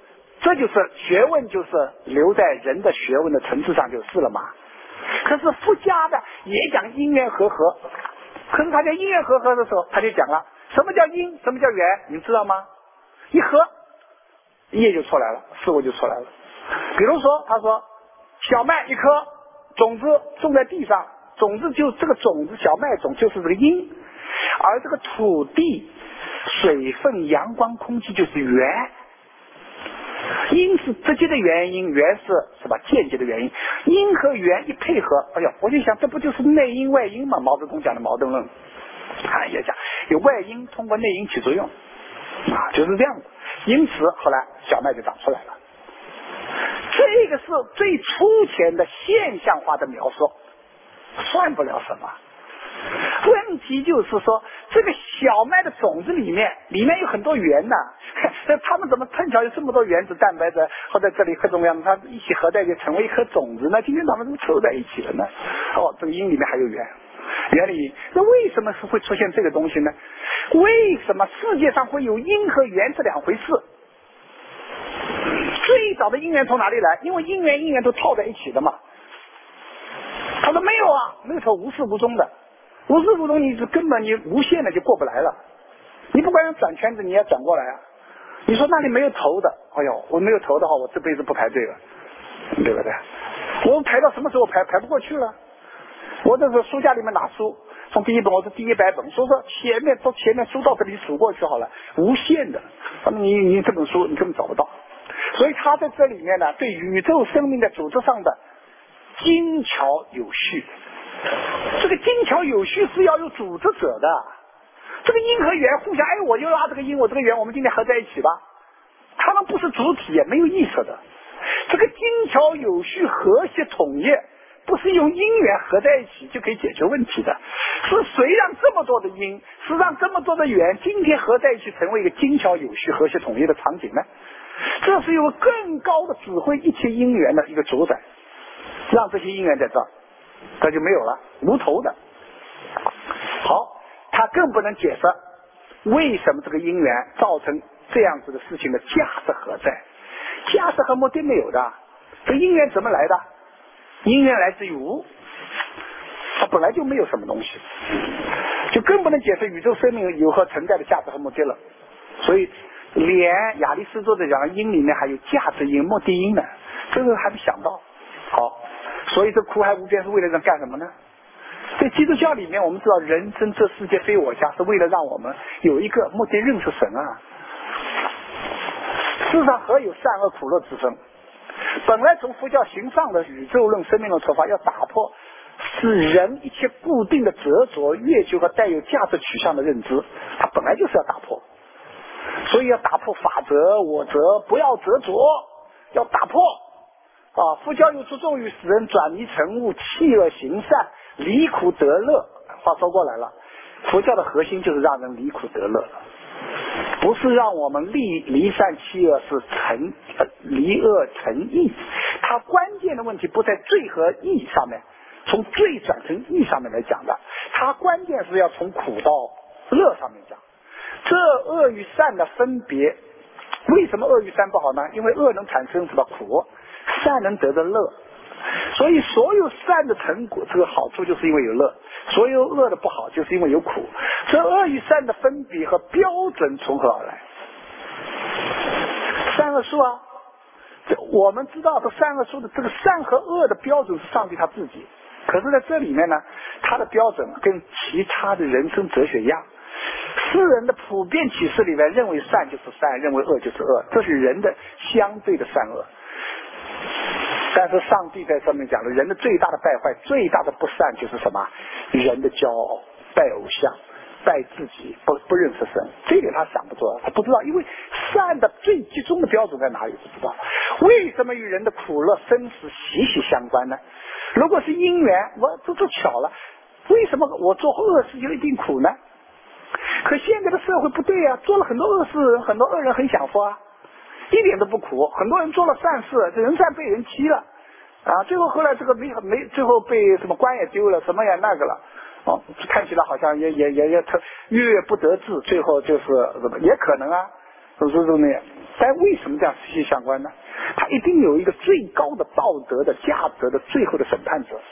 S1: 这就是学问，就是留在人的学问的层次上就是了嘛。可是佛家的也讲因缘和合，可是他讲因缘和合的时候，他就讲了什么叫因，什么叫缘，你知道吗？一合，业就出来了，事物就出来了。比如说，他说小麦一颗种子种在地上，种子就这个种子小麦种就是这个因，而这个土地、水分、阳光、空气就是缘。因是直接的原因，缘是什么间接的原因？因和缘一配合，哎呦，我就想这不就是内因外因吗？毛泽东讲的矛盾论，啊，也讲有外因通过内因起作用，啊，就是这样子。因此后来小麦就长出来了。这个是最粗浅的现象化的描述，算不了什么。问题就是说，这个小麦的种子里面，里面有很多缘呐、啊，他们怎么碰巧有这么多原子、蛋白质，或者这里各种各样的，它一起合在一起成为一颗种子呢？今天他们怎么凑在一起了呢？哦，这个因里面还有缘，缘里因。那为什么是会出现这个东西呢？为什么世界上会有因和缘这两回事？最早的因缘从哪里来？因为因缘因缘都套在一起的嘛。他说没有啊，那头无始无终的。无始无终，你是根本你无限的就过不来了。你不管要转圈子，你也转过来啊。你说那里没有头的，哎呦，我没有头的话，我这辈子不排队了，对不对？我排到什么时候排排不过去了？我这是书架里面拿书，从第一本我是第一百本，所以说前面从前面书到这里数过去好了，无限的。那么你你这本书你根本找不到，所以他在这里面呢，对宇宙生命的组织上的精巧有序。这个精巧有序是要有组织者的，这个因和缘互相，哎，我就拉这个因，我这个缘，我们今天合在一起吧。他们不是主体，也没有意识的。这个精巧有序、和谐统一，不是用因缘合在一起就可以解决问题的。是谁让这么多的因，是让这么多的缘，今天合在一起成为一个精巧有序、和谐统一的场景呢？这是有更高的指挥一切因缘的一个主宰，让这些因缘在这儿。这就没有了，无头的。好，他更不能解释为什么这个因缘造成这样子的事情的价值何在？价值和目的没有的，这因缘怎么来的？因缘来自于无，它本来就没有什么东西，就更不能解释宇宙生命有何存在的价值和目的了。所以，连亚里士多德讲因里面还有价值因、目的因呢，这个还没想到。好。所以这苦海无边是为了让干什么呢？在基督教里面，我们知道人生这世界非我家，是为了让我们有一个目的认识神啊。世上何有善恶苦乐之分？本来从佛教形上的宇宙论、生命论出发，要打破使人一切固定的执着、越矩和带有价值取向的认知，它本来就是要打破。所以要打破法则、我则，不要执着，要打破。啊，佛教又注重于使人转迷成悟，弃恶行善，离苦得乐。话说过来了，佛教的核心就是让人离苦得乐，不是让我们离离善弃恶，是成呃离恶成义。它关键的问题不在罪和义上面，从罪转成义上面来讲的，它关键是要从苦到乐上面讲。这恶与善的分别，为什么恶与善不好呢？因为恶能产生什么苦，善能得的乐，所以所有善的成果，这个好处就是因为有乐；所有恶的不好，就是因为有苦。这恶与善的分别和标准从何而来？善恶树啊，这我们知道这善恶树的这个善和恶的标准是上帝他自己，可是在这里面呢，他的标准跟其他的人生哲学一样。世人的普遍启示里面认为善就是善，认为恶就是恶，这是人的相对的善恶。但是上帝在上面讲了，人的最大的败坏、最大的不善就是什么？人的骄傲、拜偶像、拜自己，不不认识神。这点他想不出来，他不知道，因为善的最集中的标准在哪里不知道。为什么与人的苦乐生死息息相关呢？如果是因缘，我这这巧了，为什么我做恶事就一定苦呢？可现在的社会不对啊，做了很多恶事，很多恶人很享福啊，一点都不苦。很多人做了善事，这人善被人欺了啊，最后后来这个没没，最后被什么官也丢了，什么也那个了，哦，看起来好像也也也也特郁郁不得志，最后就是什么也可能啊，是不是那样？ 但为什么这样息息相关呢？它一定有一个最高的道德的价值的最后的审判者。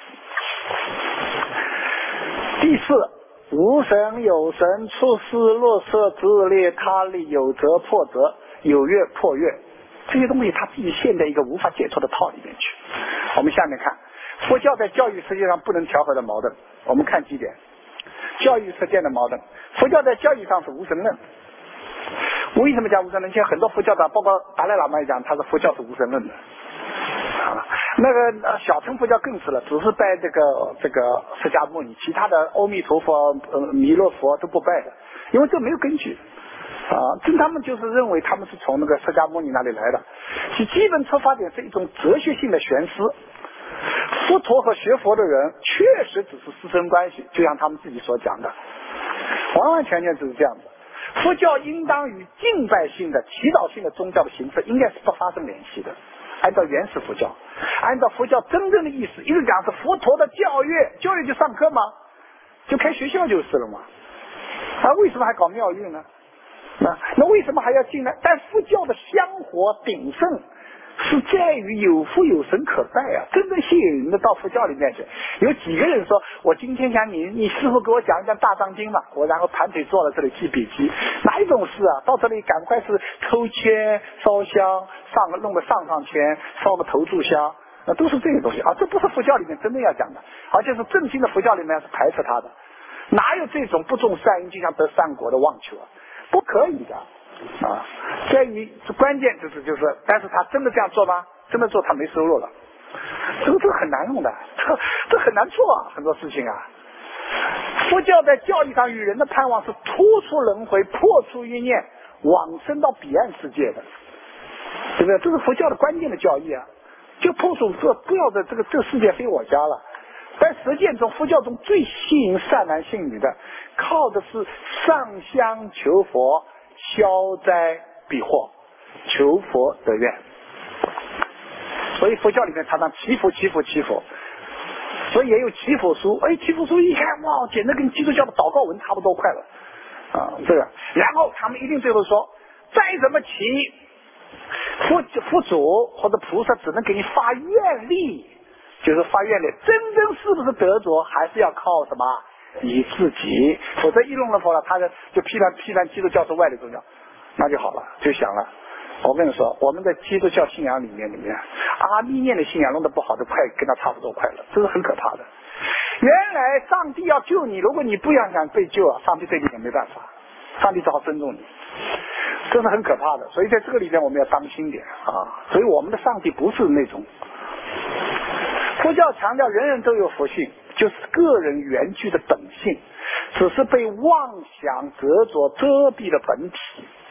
S1: 第四，无神有神，出世落色，自利他利，有则破则，有约破约，这些东西它自己陷在一个无法解脱的套里面去。我们下面看佛教在教育世界上不能调和的矛盾，我们看几点。教育之间的矛盾，佛教在教育上是无神论。为什么讲无神论？现在很多佛教的，包括达赖喇嘛也讲，他说佛教是无神论的。啊，那个、呃、小乘佛教更是了，只是拜这个这个释迦牟尼，其他的阿弥陀佛、呃、弥勒佛都不拜的，因为这没有根据。啊，真他们就是认为他们是从那个释迦牟尼那里来的，其基本出发点是一种哲学性的玄思。佛陀和学佛的人确实只是师生关系，就像他们自己所讲的，完完全全只是这样的。佛教应当与敬拜性的、祈祷性的宗教的形式应该是不发生联系的。按照原始佛教，按照佛教真正的意思，一直讲是佛陀的教育，教育就上课吗？就开学校就是了嘛。啊，为什么还搞庙运呢？啊，那为什么还要进呢？但佛教的香火鼎盛是在于有佛有神可拜啊！真正吸引人的到佛教里面去，有几个人说我今天想你，你师父给我讲一讲大藏经嘛，我然后盘腿坐在这里记笔记，哪一种事啊？到这里赶快是抽签烧香，上个弄个上上签，烧个头炷香，那都是这些东西啊！这不是佛教里面真正要讲的，而且是正经的佛教里面是排斥他的，哪有这种不种善因就像得善果的妄求啊？不可以的。啊，在于关键就是就是，但是他真的这样做吗？真的做他没收入了，这个这个很难用的，这这很难做啊，很多事情啊。佛教在教义上与人的盼望是突出轮回，破除欲念，往生到彼岸世界的，对不对？这是佛教的关键的教义啊，就破除这不要的这个这个世界非我家了。但实践中，佛教中最吸引善男信女的，靠的是上香求佛。消灾避祸，求佛得愿。所以佛教里面常常祈福祈福祈福，所以也有祈福书。哎，祈福书一看，哇，简直跟基督教的祷告文差不多快了啊！这个，然后他们一定最后说，再怎么祈，佛佛祖或者菩萨只能给你发愿力，就是发愿力，真正是不是得着，还是要靠什么？你自己，否则一弄了佛了，他就批判批判基督教是外的宗教，那就好了，就想了。我跟你说，我们在基督教信仰里面里面，阿弥念的信仰弄得不好的快跟他差不多快了，这是很可怕的。原来上帝要救你，如果你不想想被救啊，上帝对你也没办法，上帝只好尊重你，这是很可怕的。所以在这个里面我们要当心点啊。所以我们的上帝不是那种，佛教强调人人都有佛性。就是个人原具的本性，只是被妄想遮着遮蔽了本体。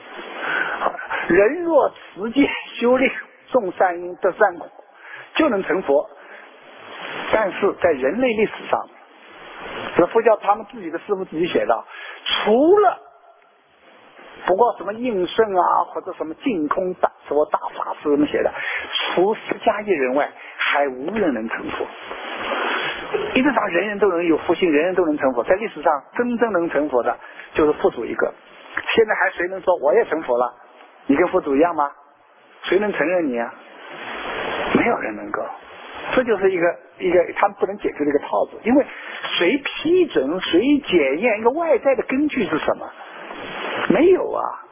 S1: 人若持戒修炼，种善因得善果，就能成佛。但是在人类历史上，这佛教他们自己的师父自己写的，除了不过什么应顺啊，或者什么净空大什么大法师们写的，除释迦一人外，还无人能成佛。一直讲人人都能有福性，人人都能成佛，在历史上真正能成佛的就是佛祖一个。现在还谁能说我也成佛了？你跟佛祖一样吗？谁能承认你啊？没有人能够。这就是一个一个他们不能解决的一个套子，因为谁批准谁检验一个外在的根据是什么？没有啊。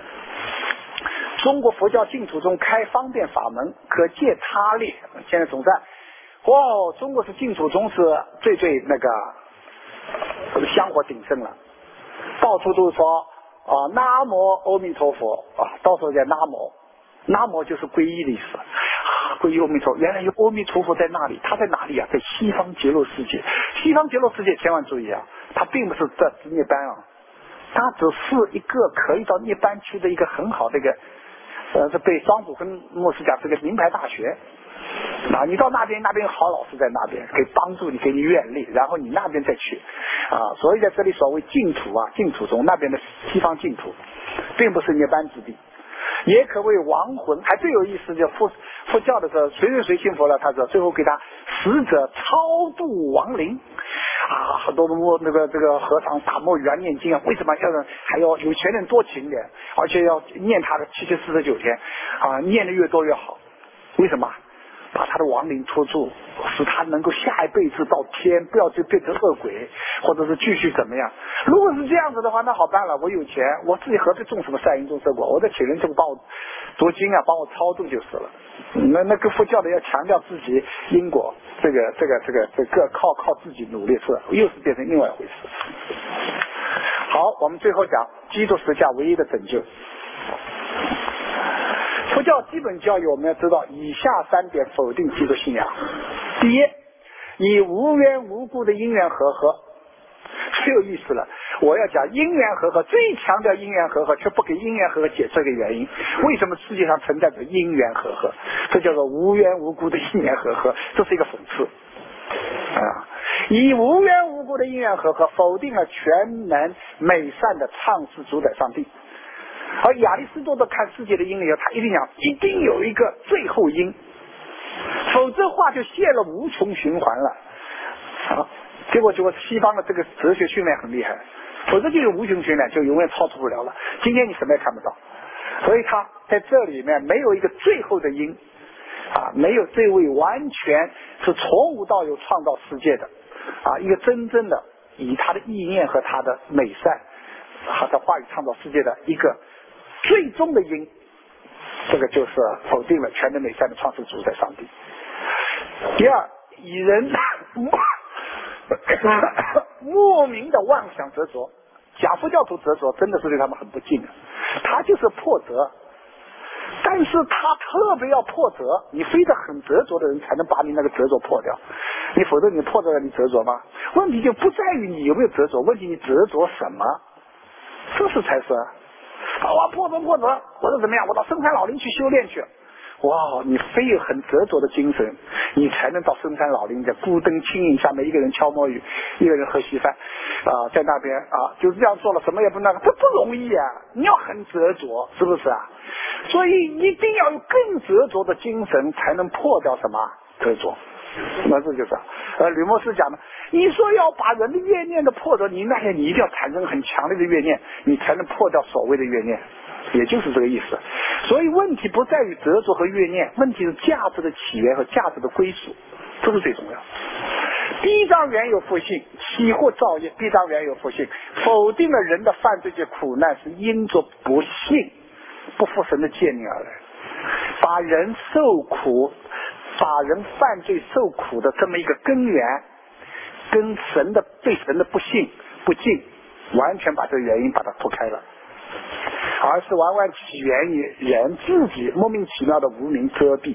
S1: 中国佛教净土中开方便法门，可借他力。现在总在哦，中国是净土宗是最最那个这个香火鼎盛了，到处都说啊，南无阿弥陀佛啊，到处在南无，南无就是皈依的意思啊，皈依阿弥陀佛。原来有阿弥陀佛在那里，他在哪里啊？在西方极乐世界。西方极乐世界千万注意啊，它并不是在涅槃啊，它只是一个可以到涅槃去的一个很好的一个，呃，是被庄主跟牧师讲这个名牌大学。啊，你到那边，那边有好老师在那边，可以帮助你，给你愿力，然后你那边再去，啊，所以在这里所谓净土啊，净土中那边的西方净土，并不是涅槃之地，也可谓亡魂。还最有意思，就佛佛教的时候，谁人谁信佛了，他说最后给他死者超度亡灵， 啊，很多摸那个这个和尚打墨鱼啊念经啊，为什么要还要有钱人多请点，而且要念他的七七四十九天啊，念的越多越好？为什么？把他的亡灵拖住，使他能够下一辈子到天，不要就变成恶鬼，或者是继续怎么样。如果是这样子的话，那好办了，我有钱，我自己何必种什么善因种恶果？我在请人就帮我读经啊，帮我操纵就是了。那那个佛教的要强调自己因果，这个这个这个这个靠靠自己努力，是又是变成另外一回事。好，我们最后讲基督十架唯一的拯救。佛教基本教义我们要知道以下三点否定基督信仰。第一，以无缘无故的因缘和合，最有意思了。我要讲因缘和合，最强调因缘和合，却不给因缘和合解释一个原因。为什么世界上存在着因缘和合？这叫做无缘无故的因缘和合，这是一个讽刺啊！以无缘无故的因缘和合，否定了全能美善的创世主宰上帝。而亚里士多德看世界的因里，他一定讲一定有一个最后因，否则话就陷了无穷循环了啊！结果结果西方的这个哲学训练很厉害，否则就有无穷循环，就永远超出不了了。今天你什么也看不到，所以他在这里面没有一个最后的因啊，没有这位完全是从无到有创造世界的啊，一个真正的以他的意念和他的美善和他话语创造世界的一个最终的因，这个就是否定了全能美善的创世主宰上帝。第二，以人莫名的妄想执着，假佛教徒执着真的是对他们很不敬的，他就是破责，但是他特别要破责，你非得很执着的人才能把你那个执着破掉，你否则你破着你执着吗？问题就不在于你有没有执着，问题你执着什么，这是才是啊！我破着破着，或者怎么样，我到深山老林去修炼去。哇，你非有很执着的精神，你才能到深山老林的孤灯清影下面，一个人敲摸鱼，一个人喝稀饭啊，在那边啊，就这样做了，什么也不那个，这不容易啊！你要很执着，是不是啊？所以一定要有更执着的精神，才能破掉什么执着。那这就是呃，吕牧师讲的，你说要把人的怨念的破掉，你那些你一定要产生很强烈的怨念，你才能破掉所谓的怨念，也就是这个意思。所以问题不在于执着和怨念，问题是价值的起源和价值的归属，这是最重要。第一章原有复性，起或造业，第一章原有复性，否定了人的犯罪及苦难是因着不信不服神的诫命而来，把人受苦把人犯罪受苦的这么一个根源，跟神的对神的不信不敬，完全把这个原因把它脱开了，而是完完起源于人自己莫名其妙的无名遮蔽。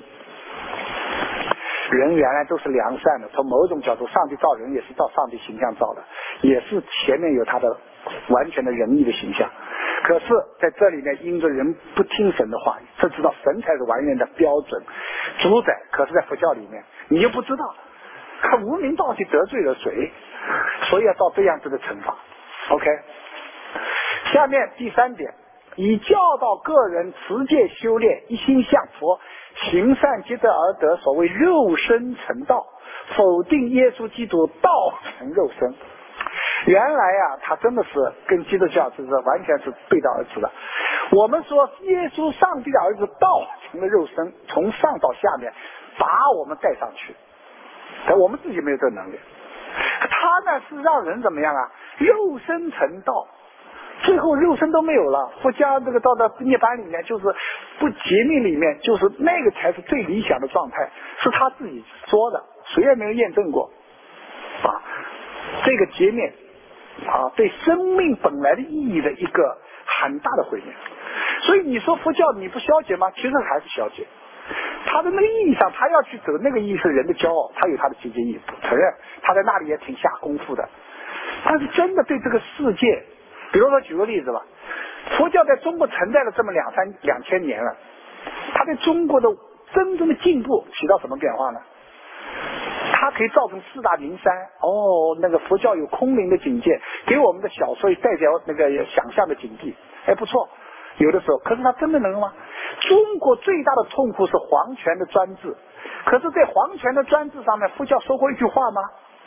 S1: 人原来都是良善的，从某种角度上帝造人也是照上帝形象造的，也是前面有他的完全的仁义的形象，可是在这里面因着人不听神的话语，这知道神才是完全的标准主宰，可是在佛教里面你又不知道他无名到底得罪了谁，所以要到这样子的惩罚。 OK， 下面第三点，以教导个人持戒修炼，一心向佛，行善积德而得所谓肉身成道，否定耶稣基督道成肉身。原来啊，他真的是跟基督教就是完全是背道而驰的。我们说耶稣上帝的儿子道成了肉身，从上到下面把我们带上去，但我们自己没有这个能力。他呢是让人怎么样啊？肉身成道，最后肉身都没有了。佛家这个到的涅槃里面，就是不劫灭里面，就是那个才是最理想的状态，是他自己说的，谁也没有验证过啊。这个劫灭啊，对生命本来的意义的一个很大的毁灭。所以你说佛教你不消解吗？其实还是消解。他的那个意义上，他要去走那个意义是人的骄傲，他有他的积极意义，承认他在那里也挺下功夫的。但是真的对这个世界，比如说举个例子吧，佛教在中国存在了这么两三两千年了，它对中国的真正的进步起到什么变化呢？它可以造成四大名山，哦，那个佛教有空灵的境界，给我们的小说带来那个想象的境地，哎，不错。有的时候，可是它真的能吗？中国最大的痛苦是皇权的专制，可是在皇权的专制上面，佛教说过一句话吗？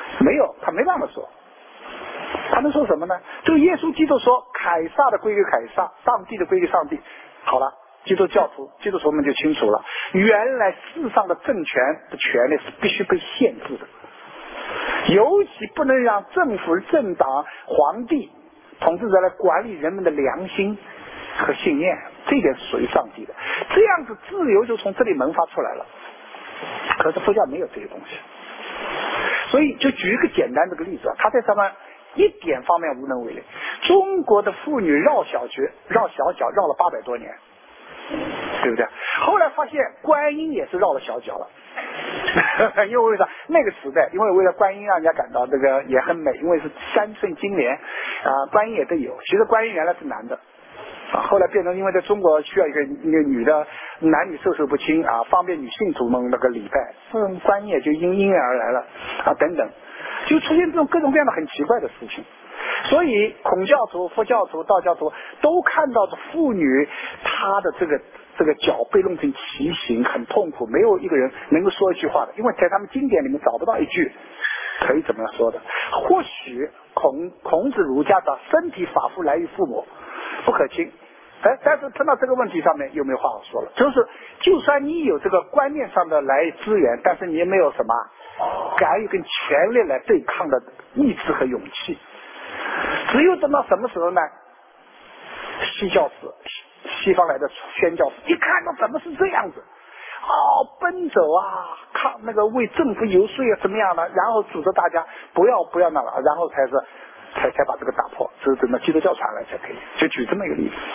S1: 没有，他没办法说。他能说什么呢？这个耶稣基督说，凯撒的归给凯撒，上帝的归给上帝。好了，基督教徒、基督徒们就清楚了，原来世上的政权的权利是必须被限制的，尤其不能让政府、政党、皇帝、统治者来管理人们的良心和信念，这一点是属于上帝的。这样子自由就从这里萌发出来了。可是佛教没有这些东西，所以就举一个简单的个例子啊，他在上面一点方面无能为力。中国的妇女绕小脚绕小脚绕了八百多年，对不对？后来发现观音也是绕了小脚了。因为为啥？那个时代，因为为了观音让人家感到这个也很美，因为是三寸金莲啊，观音也得有。其实观音原来是男的啊，后来变成因为在中国需要一个一个女的，男女授受不亲啊，方便女信徒们那个礼拜，嗯，观音也就因因缘而来了啊，等等，就出现这种各种各样的很奇怪的事情。所以孔教徒、佛教徒、道教徒都看到这妇女她的这个这个脚被弄成畸形，很痛苦，没有一个人能够说一句话的，因为在他们经典里面找不到一句可以怎么样说的。或许孔孔子儒家的身体发肤来于父母，不可轻。哎，但是碰到这个问题上面又没有话好说了，就是就算你有这个观念上的来资源，但是你也没有什么敢于跟权力来对抗的意志和勇气。只有等到什么时候呢？西教士，西方来的宣教士一看到怎么是这样子，哦，奔走啊，抗那个为政府游说啊，怎么样的，然后组织大家不要不要那了，然后才是才才把这个打破，这是怎么基督教传来才可以，就举这么一个例子。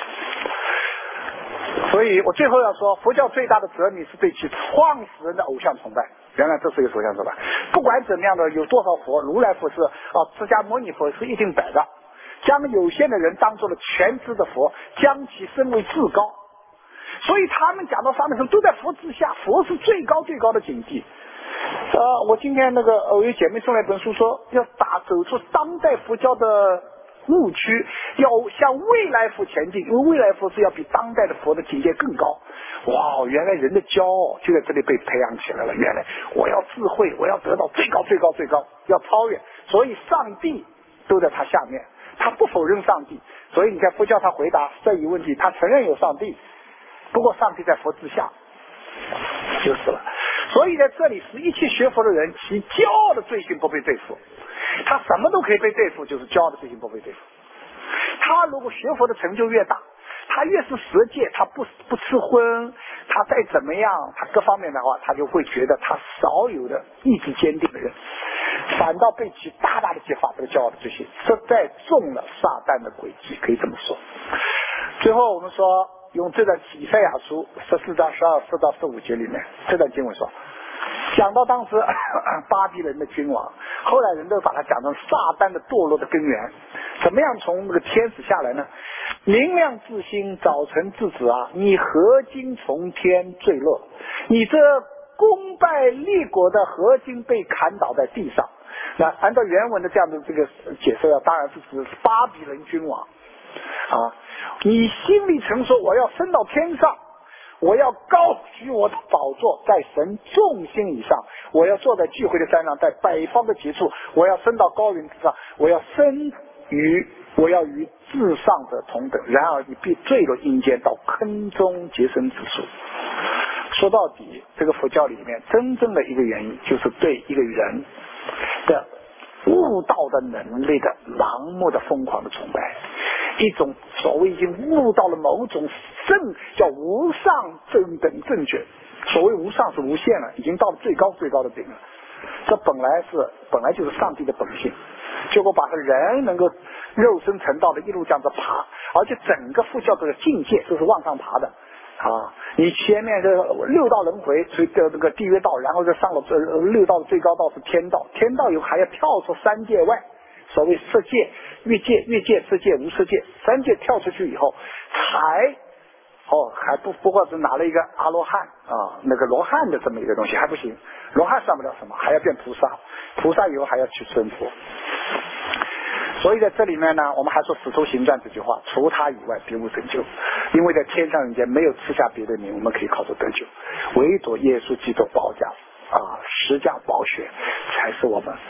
S1: 所以我最后要说，佛教最大的哲理是对其创始人的偶像崇拜。原来这是一个偶像崇拜，不管怎么样的，有多少佛，如来佛是啊，释迦牟尼佛是一定摆的，将有限的人当做了全知的佛，将其升为至高。所以他们讲到上面说都在佛之下，佛是最高最高的境地。呃，我今天那个我有姐妹送来一本书说，要打走出当代佛教的误区，要向未来佛前进，因为未来佛是要比当代的佛的境界更高。哇，原来人的骄傲就在这里被培养起来了。原来我要智慧，我要得到最高最高最高，要超越，所以上帝都在他下面，他不否认上帝。所以你看佛教他回答这一问题，他承认有上帝，不过上帝在佛之下，就是了。所以在这里是一切学佛的人，其骄傲的罪行不被对付，他什么都可以被对付，就是骄傲的罪行不被对付。他如果学佛的成就越大，他越是实戒，他不不吃荤，他再怎么样，他各方面的话，他就会觉得他少有的意志坚定的人，反倒被其大大的激发这个骄傲的罪行，实在中了撒旦的诡计，可以这么说。最后我们说，用这段以赛亚书十四章十二四到十五节里面，这段经文说，讲到当时巴比伦的君王，后来人都把它讲成撒旦的堕落的根源，怎么样从那个天使下来呢？明亮自新，早晨之子啊，你何今从天坠落？你这功败立国的何今被砍倒在地上？那按照原文的这样的这个解释啊，当然是指巴比伦君王啊。你心里曾说，我要升到天上，我要高举我的宝座在神众星以上，我要坐在聚会的山上，在北方的极处，我要升到高云之上，我要升于我要与至上者同等。然而你必坠落阴间，到坑中结生之处。说到底，这个佛教里面真正的一个原因，就是对一个人的悟道的能力的盲目的疯狂的崇拜，一种所谓已经悟到了某种正叫无上正等正觉。所谓无上是无限了，已经到了最高最高的顶了。这本来是本来就是上帝的本性，结果把人能够肉身成道的一路这样子爬，而且整个佛教这个境界都是往上爬的啊！你前面这六道轮回，所以的这个地狱道，然后再上了这六道的最高道是天道，天道以后还要跳出三界外，所谓色界、欲界、欲界、色界、无色界，三界跳出去以后，才哦还不不过是拿了一个阿罗汉啊，那个罗汉的这么一个东西还不行，罗汉算不了什么，还要变菩萨，菩萨以后还要去成佛。所以在这里面呢，我们还说使徒行传这句话，除他以外别无拯救，因为在天上人间没有赐下别的名，我们可以靠着得救，唯独耶稣基督宝价啊，十架宝血才是我们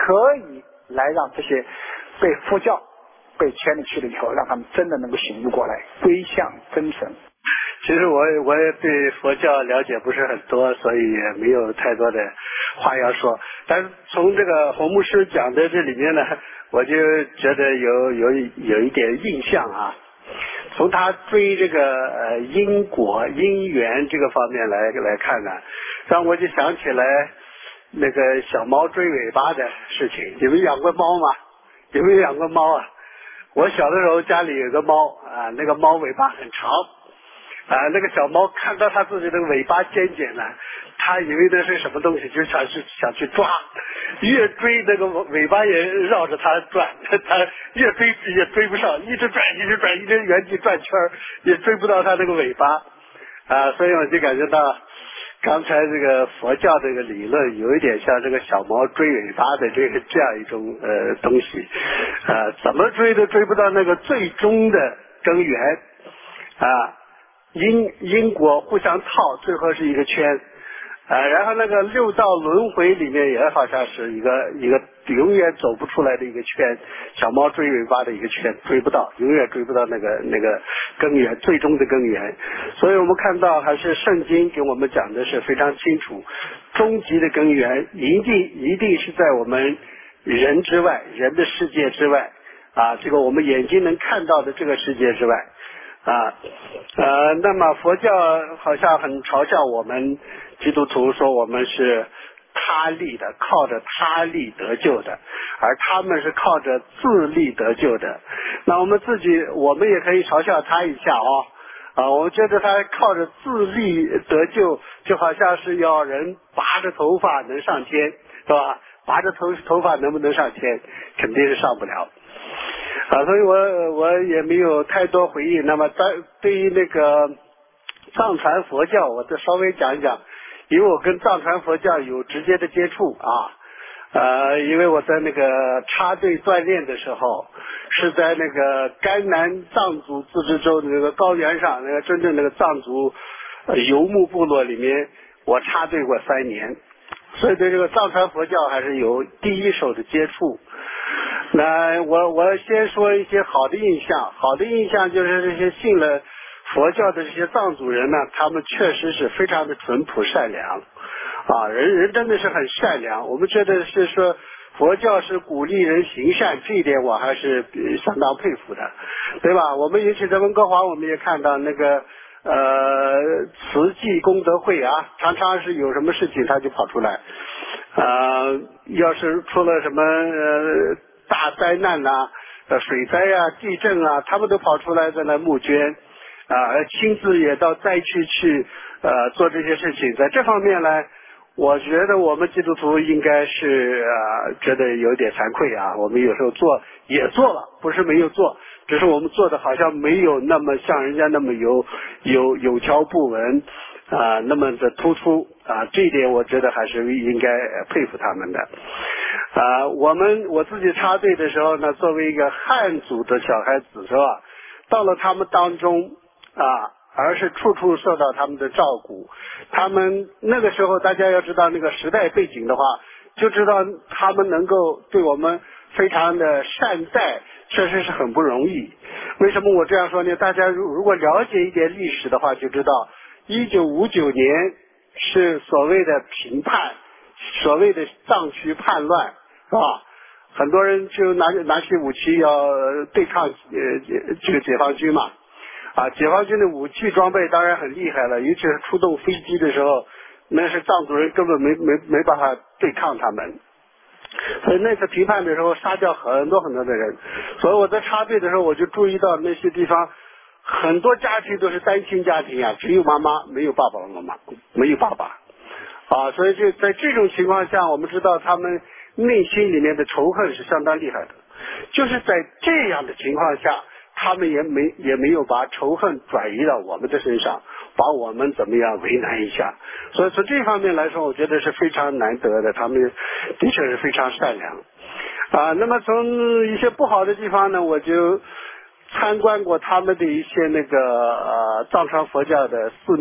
S1: 可以来让这些被佛教被牵进去了以后，让他们真的能够醒悟过来，归向真神。
S2: 其实我我也对佛教了解不是很多，所以也没有太多的话要说。但是从这个洪牧师讲的这里面呢，我就觉得有有有一点印象啊。从他追这个呃因果因缘这个方面来来看呢，让我就想起来那个小猫追尾巴的事情。你们养过猫吗？有没有养过猫啊？我小的时候家里有个猫啊，那个猫尾巴很长啊，那个小猫看到它自己的尾巴尖尖呢，它以为那是什么东西，就想去想去抓，越追那个尾巴也绕着它转，它越追也追不上，一直转一直转，一直原地转圈也追不到它那个尾巴啊，所以我就感觉到刚才这个佛教这个理论有一点像这个小猫追尾巴的这个这样一种呃东西，呃，怎么追都追不到那个最终的根源啊，因因果互相套，最后是一个圈。啊，然后那个六道轮回里面也好像是一个一个永远走不出来的一个圈，小猫追尾巴的一个圈，追不到，永远追不到那个那个根源，最终的根源。所以我们看到还是圣经给我们讲的是非常清楚，终极的根源一定一定是在我们人之外，人的世界之外啊，这个我们眼睛能看到的这个世界之外。啊，呃，那么佛教好像很嘲笑我们基督徒，说我们是他力的，靠着他力得救的，而他们是靠着自力得救的。那我们自己，我们也可以嘲笑他一下哦。啊，我觉得他靠着自力得救，就好像是要人拔着头发能上天，是吧？拔着头头发能不能上天？肯定是上不了。啊，所以我我也没有太多回应。那么在对于那个藏传佛教，我再稍微讲一讲，因为我跟藏传佛教有直接的接触啊。呃，因为我在那个插队锻炼的时候，是在那个甘南藏族自治州的那个高原上，那个真正那个藏族呃游牧部落里面，我插队过三年，所以对这个藏传佛教还是有第一手的接触。那我我先说一些好的印象，好的印象就是这些信了佛教的这些藏族人呢，他们确实是非常的淳朴善良啊，人人真的是很善良。我们觉得是说佛教是鼓励人行善，这一点我还是相当佩服的，对吧？我们尤其在温哥华，我们也看到那个呃慈济功德会啊，常常是有什么事情他就跑出来，呃，要是出了什么呃大灾难呐、啊，呃水灾啊、地震啊，他们都跑出来在那募捐啊，亲自也到灾区去呃做这些事情。在这方面呢，我觉得我们基督徒应该是呃觉得有点惭愧啊，我们有时候做也做了，不是没有做，只是我们做的好像没有那么像人家那么有有有条不紊啊，那么的突出啊，这一点我觉得还是应该佩服他们的啊。我们我自己插队的时候呢，作为一个汉族的小孩子是吧，到了他们当中啊，而是处处受到他们的照顾。他们那个时候大家要知道那个时代背景的话，就知道他们能够对我们非常的善待，确实是很不容易。为什么我这样说呢？大家如如果了解一点历史的话，就知道一九五九年是所谓的平叛，所谓的藏区叛乱，是吧？很多人就拿拿起武器要对抗呃这个解放军嘛。啊，解放军的武器装备当然很厉害了，尤其是出动飞机的时候，那是藏族人根本没没没办法对抗他们。所以那次平叛的时候杀掉很多很多的人，所以我在插队的时候我就注意到那些地方很多家庭都是单亲家庭啊，只有妈妈没有爸爸妈妈，没有爸爸啊，所以就在这种情况下，我们知道他们内心里面的仇恨是相当厉害的，就是在这样的情况下，他们也没也没有把仇恨转移到我们的身上，把我们怎么样为难一下。所以从这方面来说，我觉得是非常难得的，他们的确是非常善良啊。那么从一些不好的地方呢，我就参观过他们的一些那个呃藏传佛教的寺庙，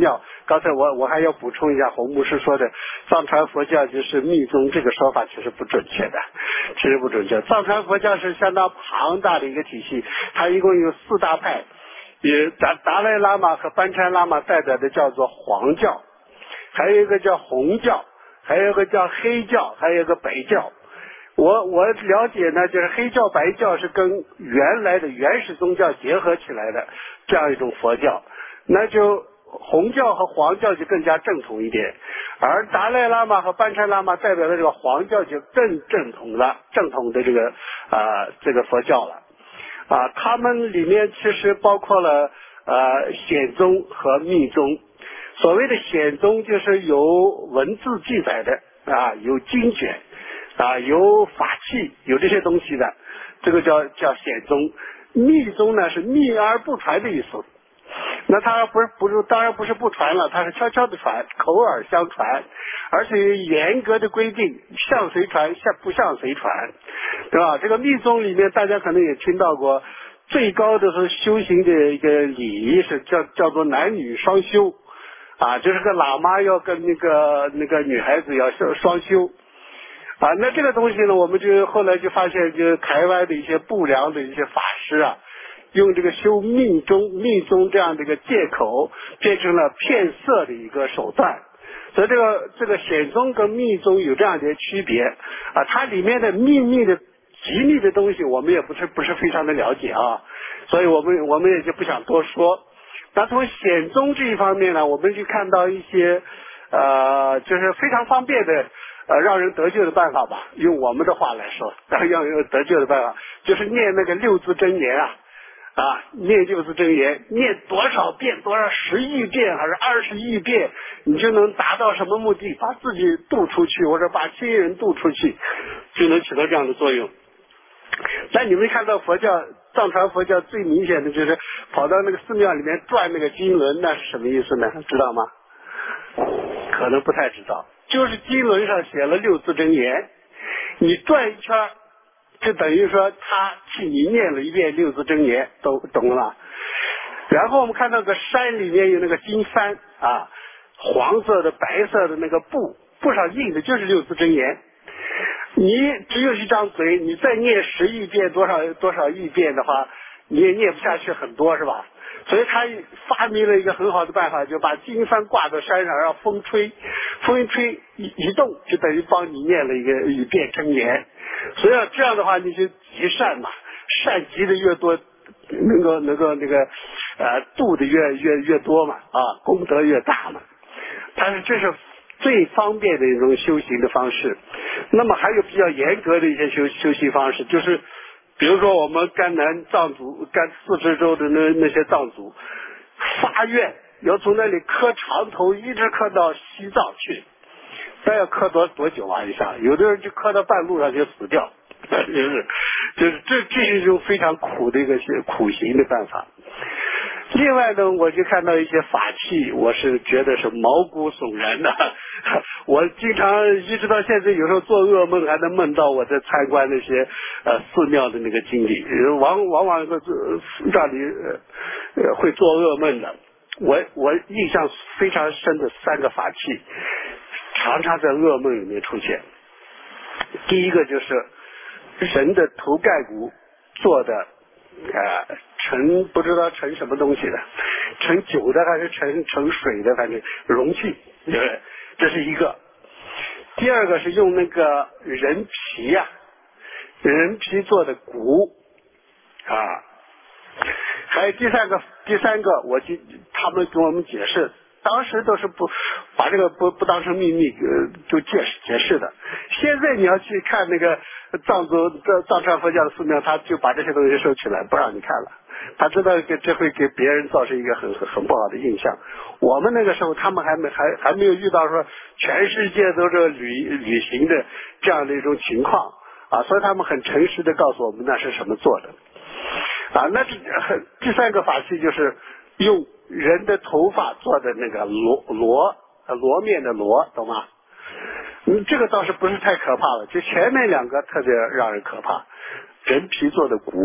S2: 刚才我我还要补充一下，洪牧师说的藏传佛教就是密宗这个说法其实不准确的，其实不准确。藏传佛教是相当庞大的一个体系，它一共有四大派，以达达赖喇嘛和班禅喇嘛代表的叫做黄教，还有一个叫红教，还有一个叫黑教，还有一个白教。我我了解呢，就是黑教白教是跟原来的原始宗教结合起来的这样一种佛教，那就红教和黄教就更加正统一点，而达赖喇嘛和班禅喇嘛代表的这个黄教就更正统了，正统的这个啊、呃、这个佛教了啊，他们里面其实包括了呃显宗和密宗。所谓的显宗就是有文字记载的啊，有经卷啊，有法器，有这些东西的，这个叫叫显宗。密宗呢是秘而不传的意思，那它不是不是当然不是不传了，它是悄悄的传，口耳相传，而且有严格的规定，向谁传向不向谁传，对吧？这个密宗里面大家可能也听到过，最高的是修行的一个礼仪是叫叫做男女双修啊，就是个喇嘛要跟那个那个女孩子要双修啊，那这个东西呢，我们就后来就发现，就台湾的一些不良的一些法师啊，用这个修密宗密宗这样的一个借口，变成了骗色的一个手段。所以这个这个显宗跟密宗有这样的区别啊，它里面的秘密的机密的东西，我们也不是不是非常的了解啊，所以我们我们也就不想多说。那从显宗这一方面呢，我们就看到一些呃，就是非常方便的呃让人得救的办法吧。用我们的话来说，要用得救的办法，就是念那个六字真言啊啊，念六字真言，念多少遍，多少十亿遍还是二十亿遍，你就能达到什么目的？把自己渡出去，或者把亲人渡出去，就能起到这样的作用。但你们看到佛教藏传佛教最明显的就是跑到那个寺庙里面转那个经轮，那是什么意思呢？知道吗？可能不太知道，就是经轮上写了六字真言，你转一圈就等于说他替你念了一遍六字真言，都懂了吗？然后我们看到个山里面有那个金幡啊，黄色的白色的那个布，布上印的就是六字真言，你只有一张嘴，你再念十亿遍多少多少亿遍的话，你也念不下去很多，是吧？所以他发明了一个很好的办法，就把金幡挂到山上，让风吹，风一吹一移动，就等于帮你念了一个一遍真言。所以要这样的话，你就积善嘛，善积的越多，能够能够那个呃度的越越越多嘛，啊，功德越大嘛。但是这是最方便的一种修行的方式。那么还有比较严格的一些修修行方式，就是比如说我们甘南藏族、甘四支州的那那些藏族发愿要从那里磕长头一直磕到西藏去，那要磕多多久啊？一下有的人就磕到半路上就死掉，就是就是这这是一种非常苦的一个苦行的办法。另外呢，我就看到一些法器，我是觉得是毛骨悚然的。我经常一直到现在，有时候做噩梦还能梦到我在参观那些呃寺庙的那个经历，往往往呃让你呃会做噩梦的。我我印象非常深的三个法器，常常在噩梦里面出现。第一个就是人的头盖骨做的呃盛不知道盛什么东西的，盛酒的还是盛盛水的，反正容器，对不对？这是一个。第二个是用那个人皮呀、啊，人皮做的鼓啊。还有第三个，第三个，我就他们跟我们解释，当时都是不把这个不不当成秘密，呃，就解释解释的。现在你要去看那个藏族藏传佛教的寺庙，他就把这些东西收起来，不让你看了。他知道这会给别人造成一个很很很不好的印象。我们那个时候，他们还没还还没有遇到说全世界都是旅旅行的这样的一种情况啊，所以他们很诚实的告诉我们那是什么做的啊。那这第三个法器就是用人的头发做的那个螺螺螺面的螺，懂吗？嗯，这个倒是不是太可怕了，就前面两个特别让人可怕，人皮做的鼓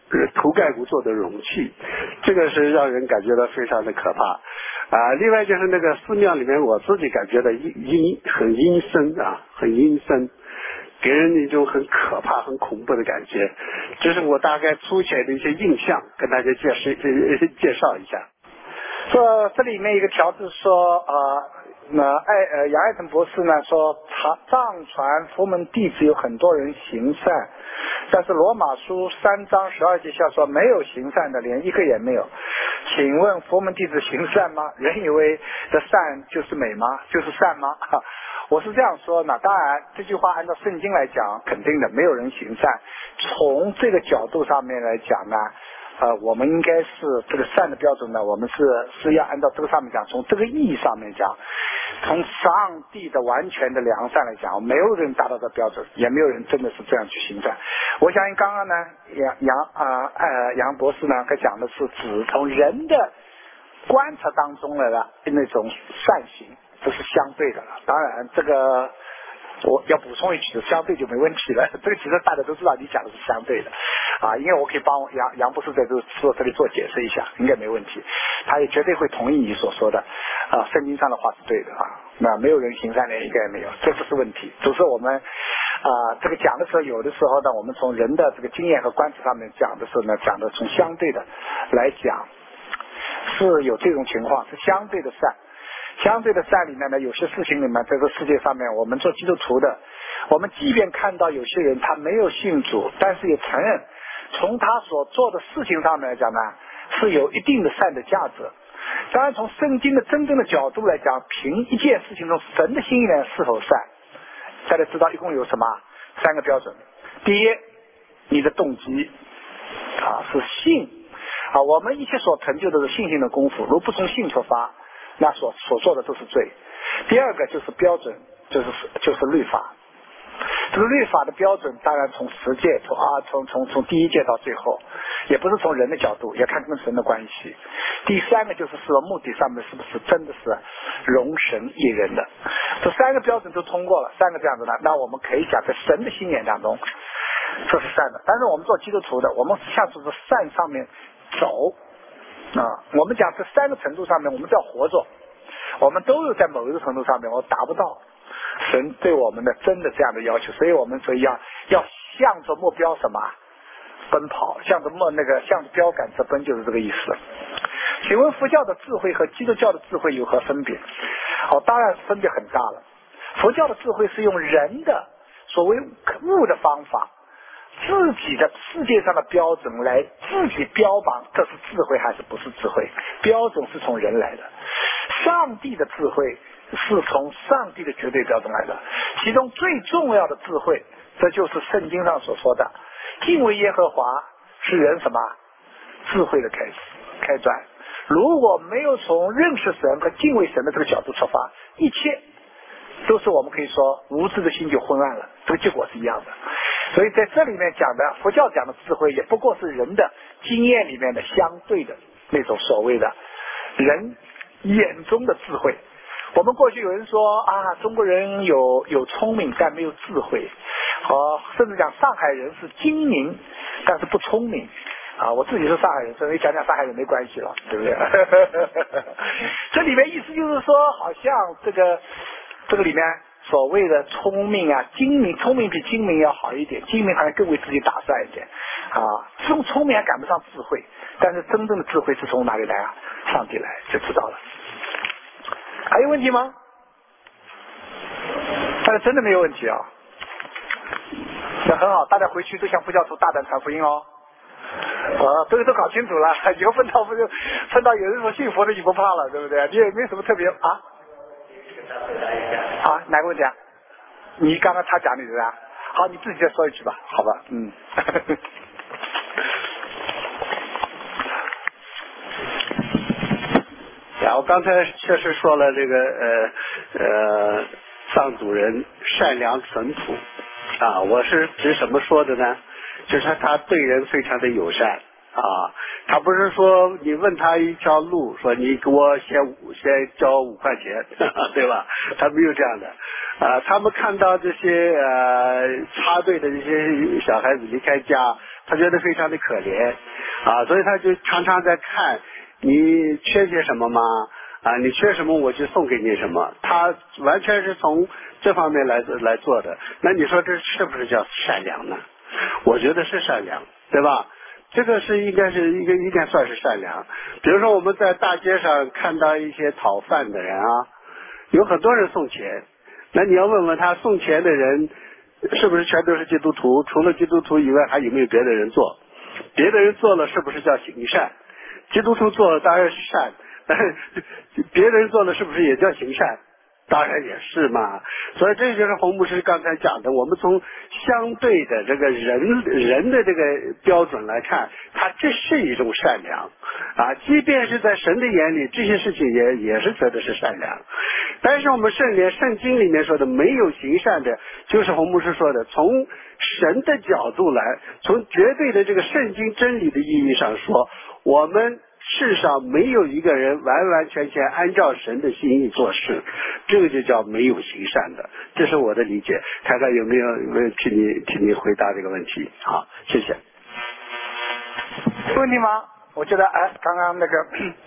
S2: 头盖骨做的容器，这个是让人感觉到非常的可怕啊。另外就是那个寺庙里面，我自己感觉到阴阴很阴森啊，很阴森，给人一种很可怕、很恐怖的感觉。这是我大概粗浅的一些印象，跟大家介绍介绍一下。
S1: 这这里面一个条子说啊。呃那艾呃杨爱成博士呢说，他藏传佛门弟子有很多人行善，但是罗马书三章十二节下说没有行善的，连一个也没有。请问佛门弟子行善吗？人以为的善就是美吗？就是善吗？我是这样说，那当然这句话按照圣经来讲，肯定的，没有人行善。从这个角度上面来讲呢。呃，我们应该是这个善的标准呢，我们是是要按照这个上面讲，从这个意义上面讲，从上帝的完全的良善来讲，没有人达到这标准，也没有人真的是这样去行善。我相信刚刚呢，杨杨啊呃杨博士呢，他讲的是指从人的观察当中来的那种善行，这是相对的了。当然这个。我要补充一句，相对就没问题了。这个其实大家都知道，你讲的是相对的，啊，因为我可以帮杨杨博士在这做这里做解释一下，应该没问题。他也绝对会同意你所说的，啊，圣经上的话是对的啊。那没有人行善的，应该也没有，这不是问题。只是我们啊，这个讲的时候，有的时候呢，我们从人的这个经验和观察上面讲的时候呢，讲的从相对的来讲，是有这种情况，是相对的善。相对的善里面呢，有些事情里面，在这个世界上面，我们做基督徒的，我们即便看到有些人他没有信主，但是也承认从他所做的事情上面来讲呢，是有一定的善的价值。当然从圣经的真正的角度来讲，凭一件事情中神的心意呢是否善，大家知道一共有什么三个标准。第一，你的动机啊是信啊，我们一切所成就的是信心的功夫，如不从信出发，那所所做的都是罪。第二个就是标准，就是就是律法。这个律法的标准，当然从十诫从啊从从从第一诫到最后，也不是从人的角度，也看跟神的关系。第三个就是说目的上面是不是真的是容神益人的，这三个标准都通过了，三个这样子呢，那我们可以讲在神的心眼当中，这是善的。但是我们做基督徒的，我们是向着善上面走。啊，我们讲这三个程度上面，我们叫活着，我们都有在某一个程度上面，我达不到神对我们的真的这样的要求，所以我们所以要要向着目标什么奔跑，向着目那个向着标杆直奔，就是这个意思。请问佛教的智慧和基督教的智慧有何分别？哦，当然分别很大了。佛教的智慧是用人的所谓悟的方法，自己的世界上的标准来自己标榜这是智慧还是不是智慧，标准是从人来的。上帝的智慧是从上帝的绝对标准来的，其中最重要的智慧，这就是圣经上所说的敬畏耶和华是人什么智慧的开始开端。如果没有从认识神和敬畏神的这个角度出发，一切都是我们可以说无知的心就昏暗了，这个结果是一样的。所以在这里面讲的佛教讲的智慧，也不过是人的经验里面的相对的那种所谓的人眼中的智慧。我们过去有人说啊，中国人有有聪明但没有智慧，和甚至讲上海人是精明但是不聪明啊。我自己是上海人，所以讲讲上海人没关系了，对不对？这里面意思就是说，好像这个这个里面所谓的聪明啊，精明，聪明比精明要好一点，精明好像更为自己打算一点啊。这种聪明还赶不上智慧，但是真正的智慧是从哪里来啊？上帝来，就知道了。还有问题吗？大家真的没有问题啊？那很好，大家回去都向佛教徒大胆传福音哦。啊，这个都搞清楚了，以后碰到不就碰到有人说信佛的，你不怕了，对不对？你也没什么特别啊。啊，哪个问题啊？你刚刚他讲你的啊？好，你自己再说一句吧，好吧？嗯。
S2: 然后刚才确实说了这个呃呃藏族人善良淳朴啊，我是指什么说的呢？就是他对人非常的友善啊，他不是说你问他一条路，说你给我先先交五块钱，对吧？他没有这样的啊，他们看到这些呃插队的这些小孩子离开家，他觉得非常的可怜啊，所以他就常常在看你缺些什么吗？啊，你缺什么我就送给你什么，他完全是从这方面来来做的。那你说这是不是叫善良呢？我觉得是善良，对吧？这个是应该是一个应该算是善良。比如说我们在大街上看到一些讨饭的人啊，有很多人送钱，那你要问问他送钱的人是不是全都是基督徒？除了基督徒以外，还有没有别的人做？别的人做了是不是叫行善？基督徒做了当然是善，但是别人做了是不是也叫行善？当然也是嘛。所以这就是洪牧师刚才讲的，我们从相对的这个人人的这个标准来看，他这是一种善良啊，即便是在神的眼里，这些事情也也是觉得是善良。但是我们圣连圣经里面说的没有行善的，就是洪牧师说的，从神的角度来，从绝对的这个圣经真理的意义上说，我们世上没有一个人完完全全按照神的心意做事，这个就叫没有行善的，这是我的理解。看看有没有替你替你回答这个问题。好，谢谢。
S1: 有问题吗？我觉得哎，刚刚那个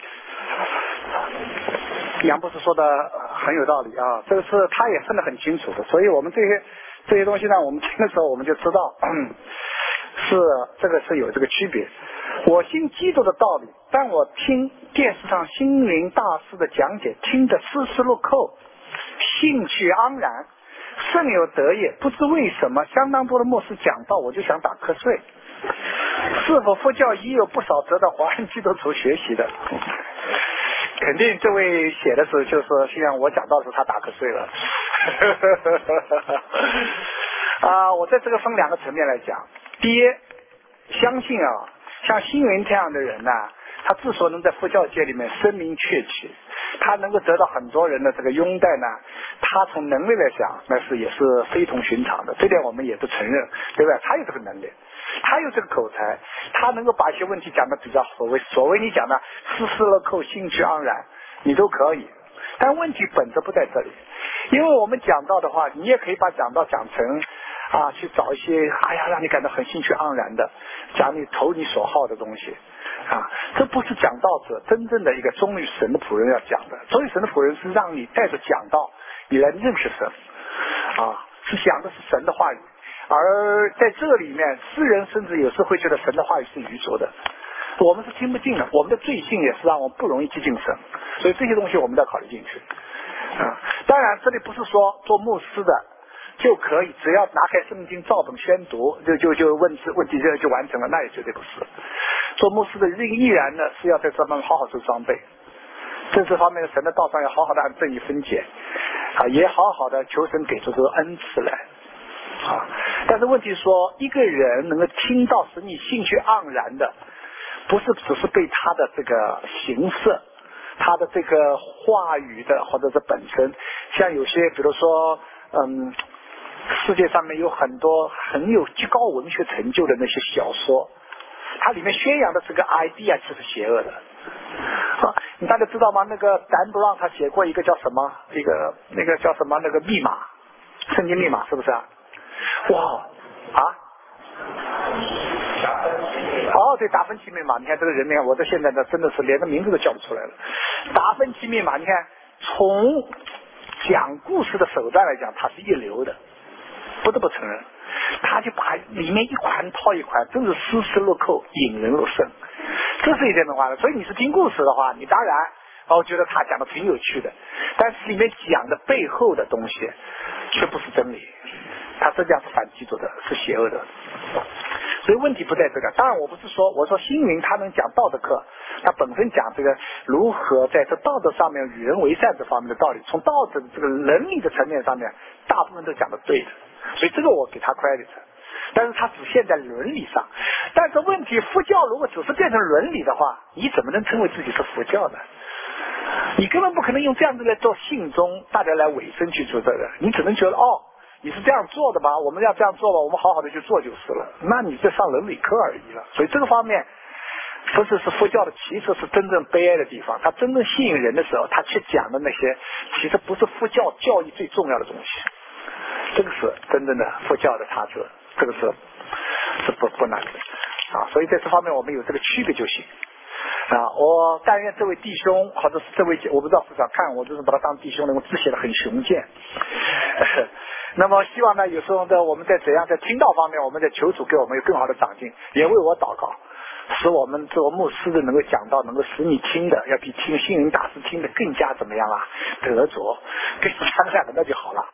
S1: 杨博士说的很有道理啊，这个是他也分得很清楚的，所以我们这些这些东西呢，我们听的时候我们就知道，嗯、是这个是有这个区别。我信基督的道理，但我听电视上星云大师的讲解，听得丝丝入扣，兴趣盎然，甚有得业。不知为什么，相当多的牧师讲道，我就想打瞌睡。是否佛教已有不少值得华人基督徒学习的？肯定这位写的是就是像我讲到的时候他打瞌睡了。啊，我在这个分两个层面来讲。第一，相信啊，像星云这样的人呢、啊，他之所以能在佛教界里面声名鹊起，他能够得到很多人的这个拥戴呢，他从能力来讲那是也是非同寻常的，这点我们也都承认，对不对？他有这个能力，他有这个口才，他能够把一些问题讲得比较所谓所谓你讲的丝丝入扣、兴趣盎然，你都可以。但问题本质不在这里，因为我们讲到的话，你也可以把讲道讲成啊，去找一些哎呀让你感到很兴趣盎然的，讲你投你所好的东西啊，这不是讲道者真正的一个忠于神的仆人要讲的。忠于神的仆人是让你带着讲道，你来认识神啊，是讲的是神的话语。而在这里面，世人甚至有时会觉得神的话语是愚拙的，我们是听不进的，我们的罪性也是让我们不容易接近神，所以这些东西我们都要考虑进去啊。当然，这里不是说做牧师的就可以只要拿开圣经照本宣读就就就问题问题就就完成了，那也绝对不是。做牧师的依然呢是要在这方面好好做装备，在这方面的神的道上要好好的按正义分解啊，也好好的求神给出这个恩赐来啊。但是问题说，一个人能够听到使你兴趣盎然的，不是只是被他的这个形式，他的这个话语的或者是本身，像有些比如说嗯，世界上面有很多很有极高文学成就的那些小说，它里面宣扬的这个 idea 其实邪恶的啊，你大家知道吗？那个Dan Brown 他写过一个叫什么，一个那个叫什么那个密码，圣经密码是不是啊？哇啊！哦，对，达芬奇密码，你看这个人，你看我到现在呢，真的是连个名字都叫不出来了。达芬奇密码，你看从讲故事的手段来讲，他是一流的，不得不承认，他就把里面一环套一环，真是丝丝入扣，引人入胜，这是一点的话。所以你是听故事的话，你当然我觉得他讲的挺有趣的，但是里面讲的背后的东西却不是真理，他实际上是反基督的，是邪恶的。所以问题不在这个。当然我不是说，我说星云他能讲道德课，他本身讲这个如何在这道德上面与人为善这方面的道理，从道德这个伦理的层面上面大部分都讲得对的，所以这个我给他 credit。但是他只限在伦理上，但是问题佛教如果只是变成伦理的话，你怎么能称为自己是佛教呢？你根本不可能用这样子来做信中大家来委身去做这个，你只能觉得哦你是这样做的吧，我们要这样做吧，我们好好的去做就是了，那你在上伦理课而已了。所以这个方面不是是佛教的，其实是真正悲哀的地方，他真正吸引人的时候，他去讲的那些其实不是佛教教义最重要的东西这个是真正的佛教的差值，这个是是不不难的啊。所以在这方面我们有这个区别就行啊。我但愿这位弟兄或者是这位，我不知道副长看我就是把他当弟兄的，我字写的很雄健。那么希望呢，有时候呢，我们在怎样在听道方面，我们在求主给我们有更好的长进，也为我祷告，使我们做牧师的能够讲到，能够使你听的要比听心灵大师听的更加怎么样啊，得着，跟你讲两个那就好了。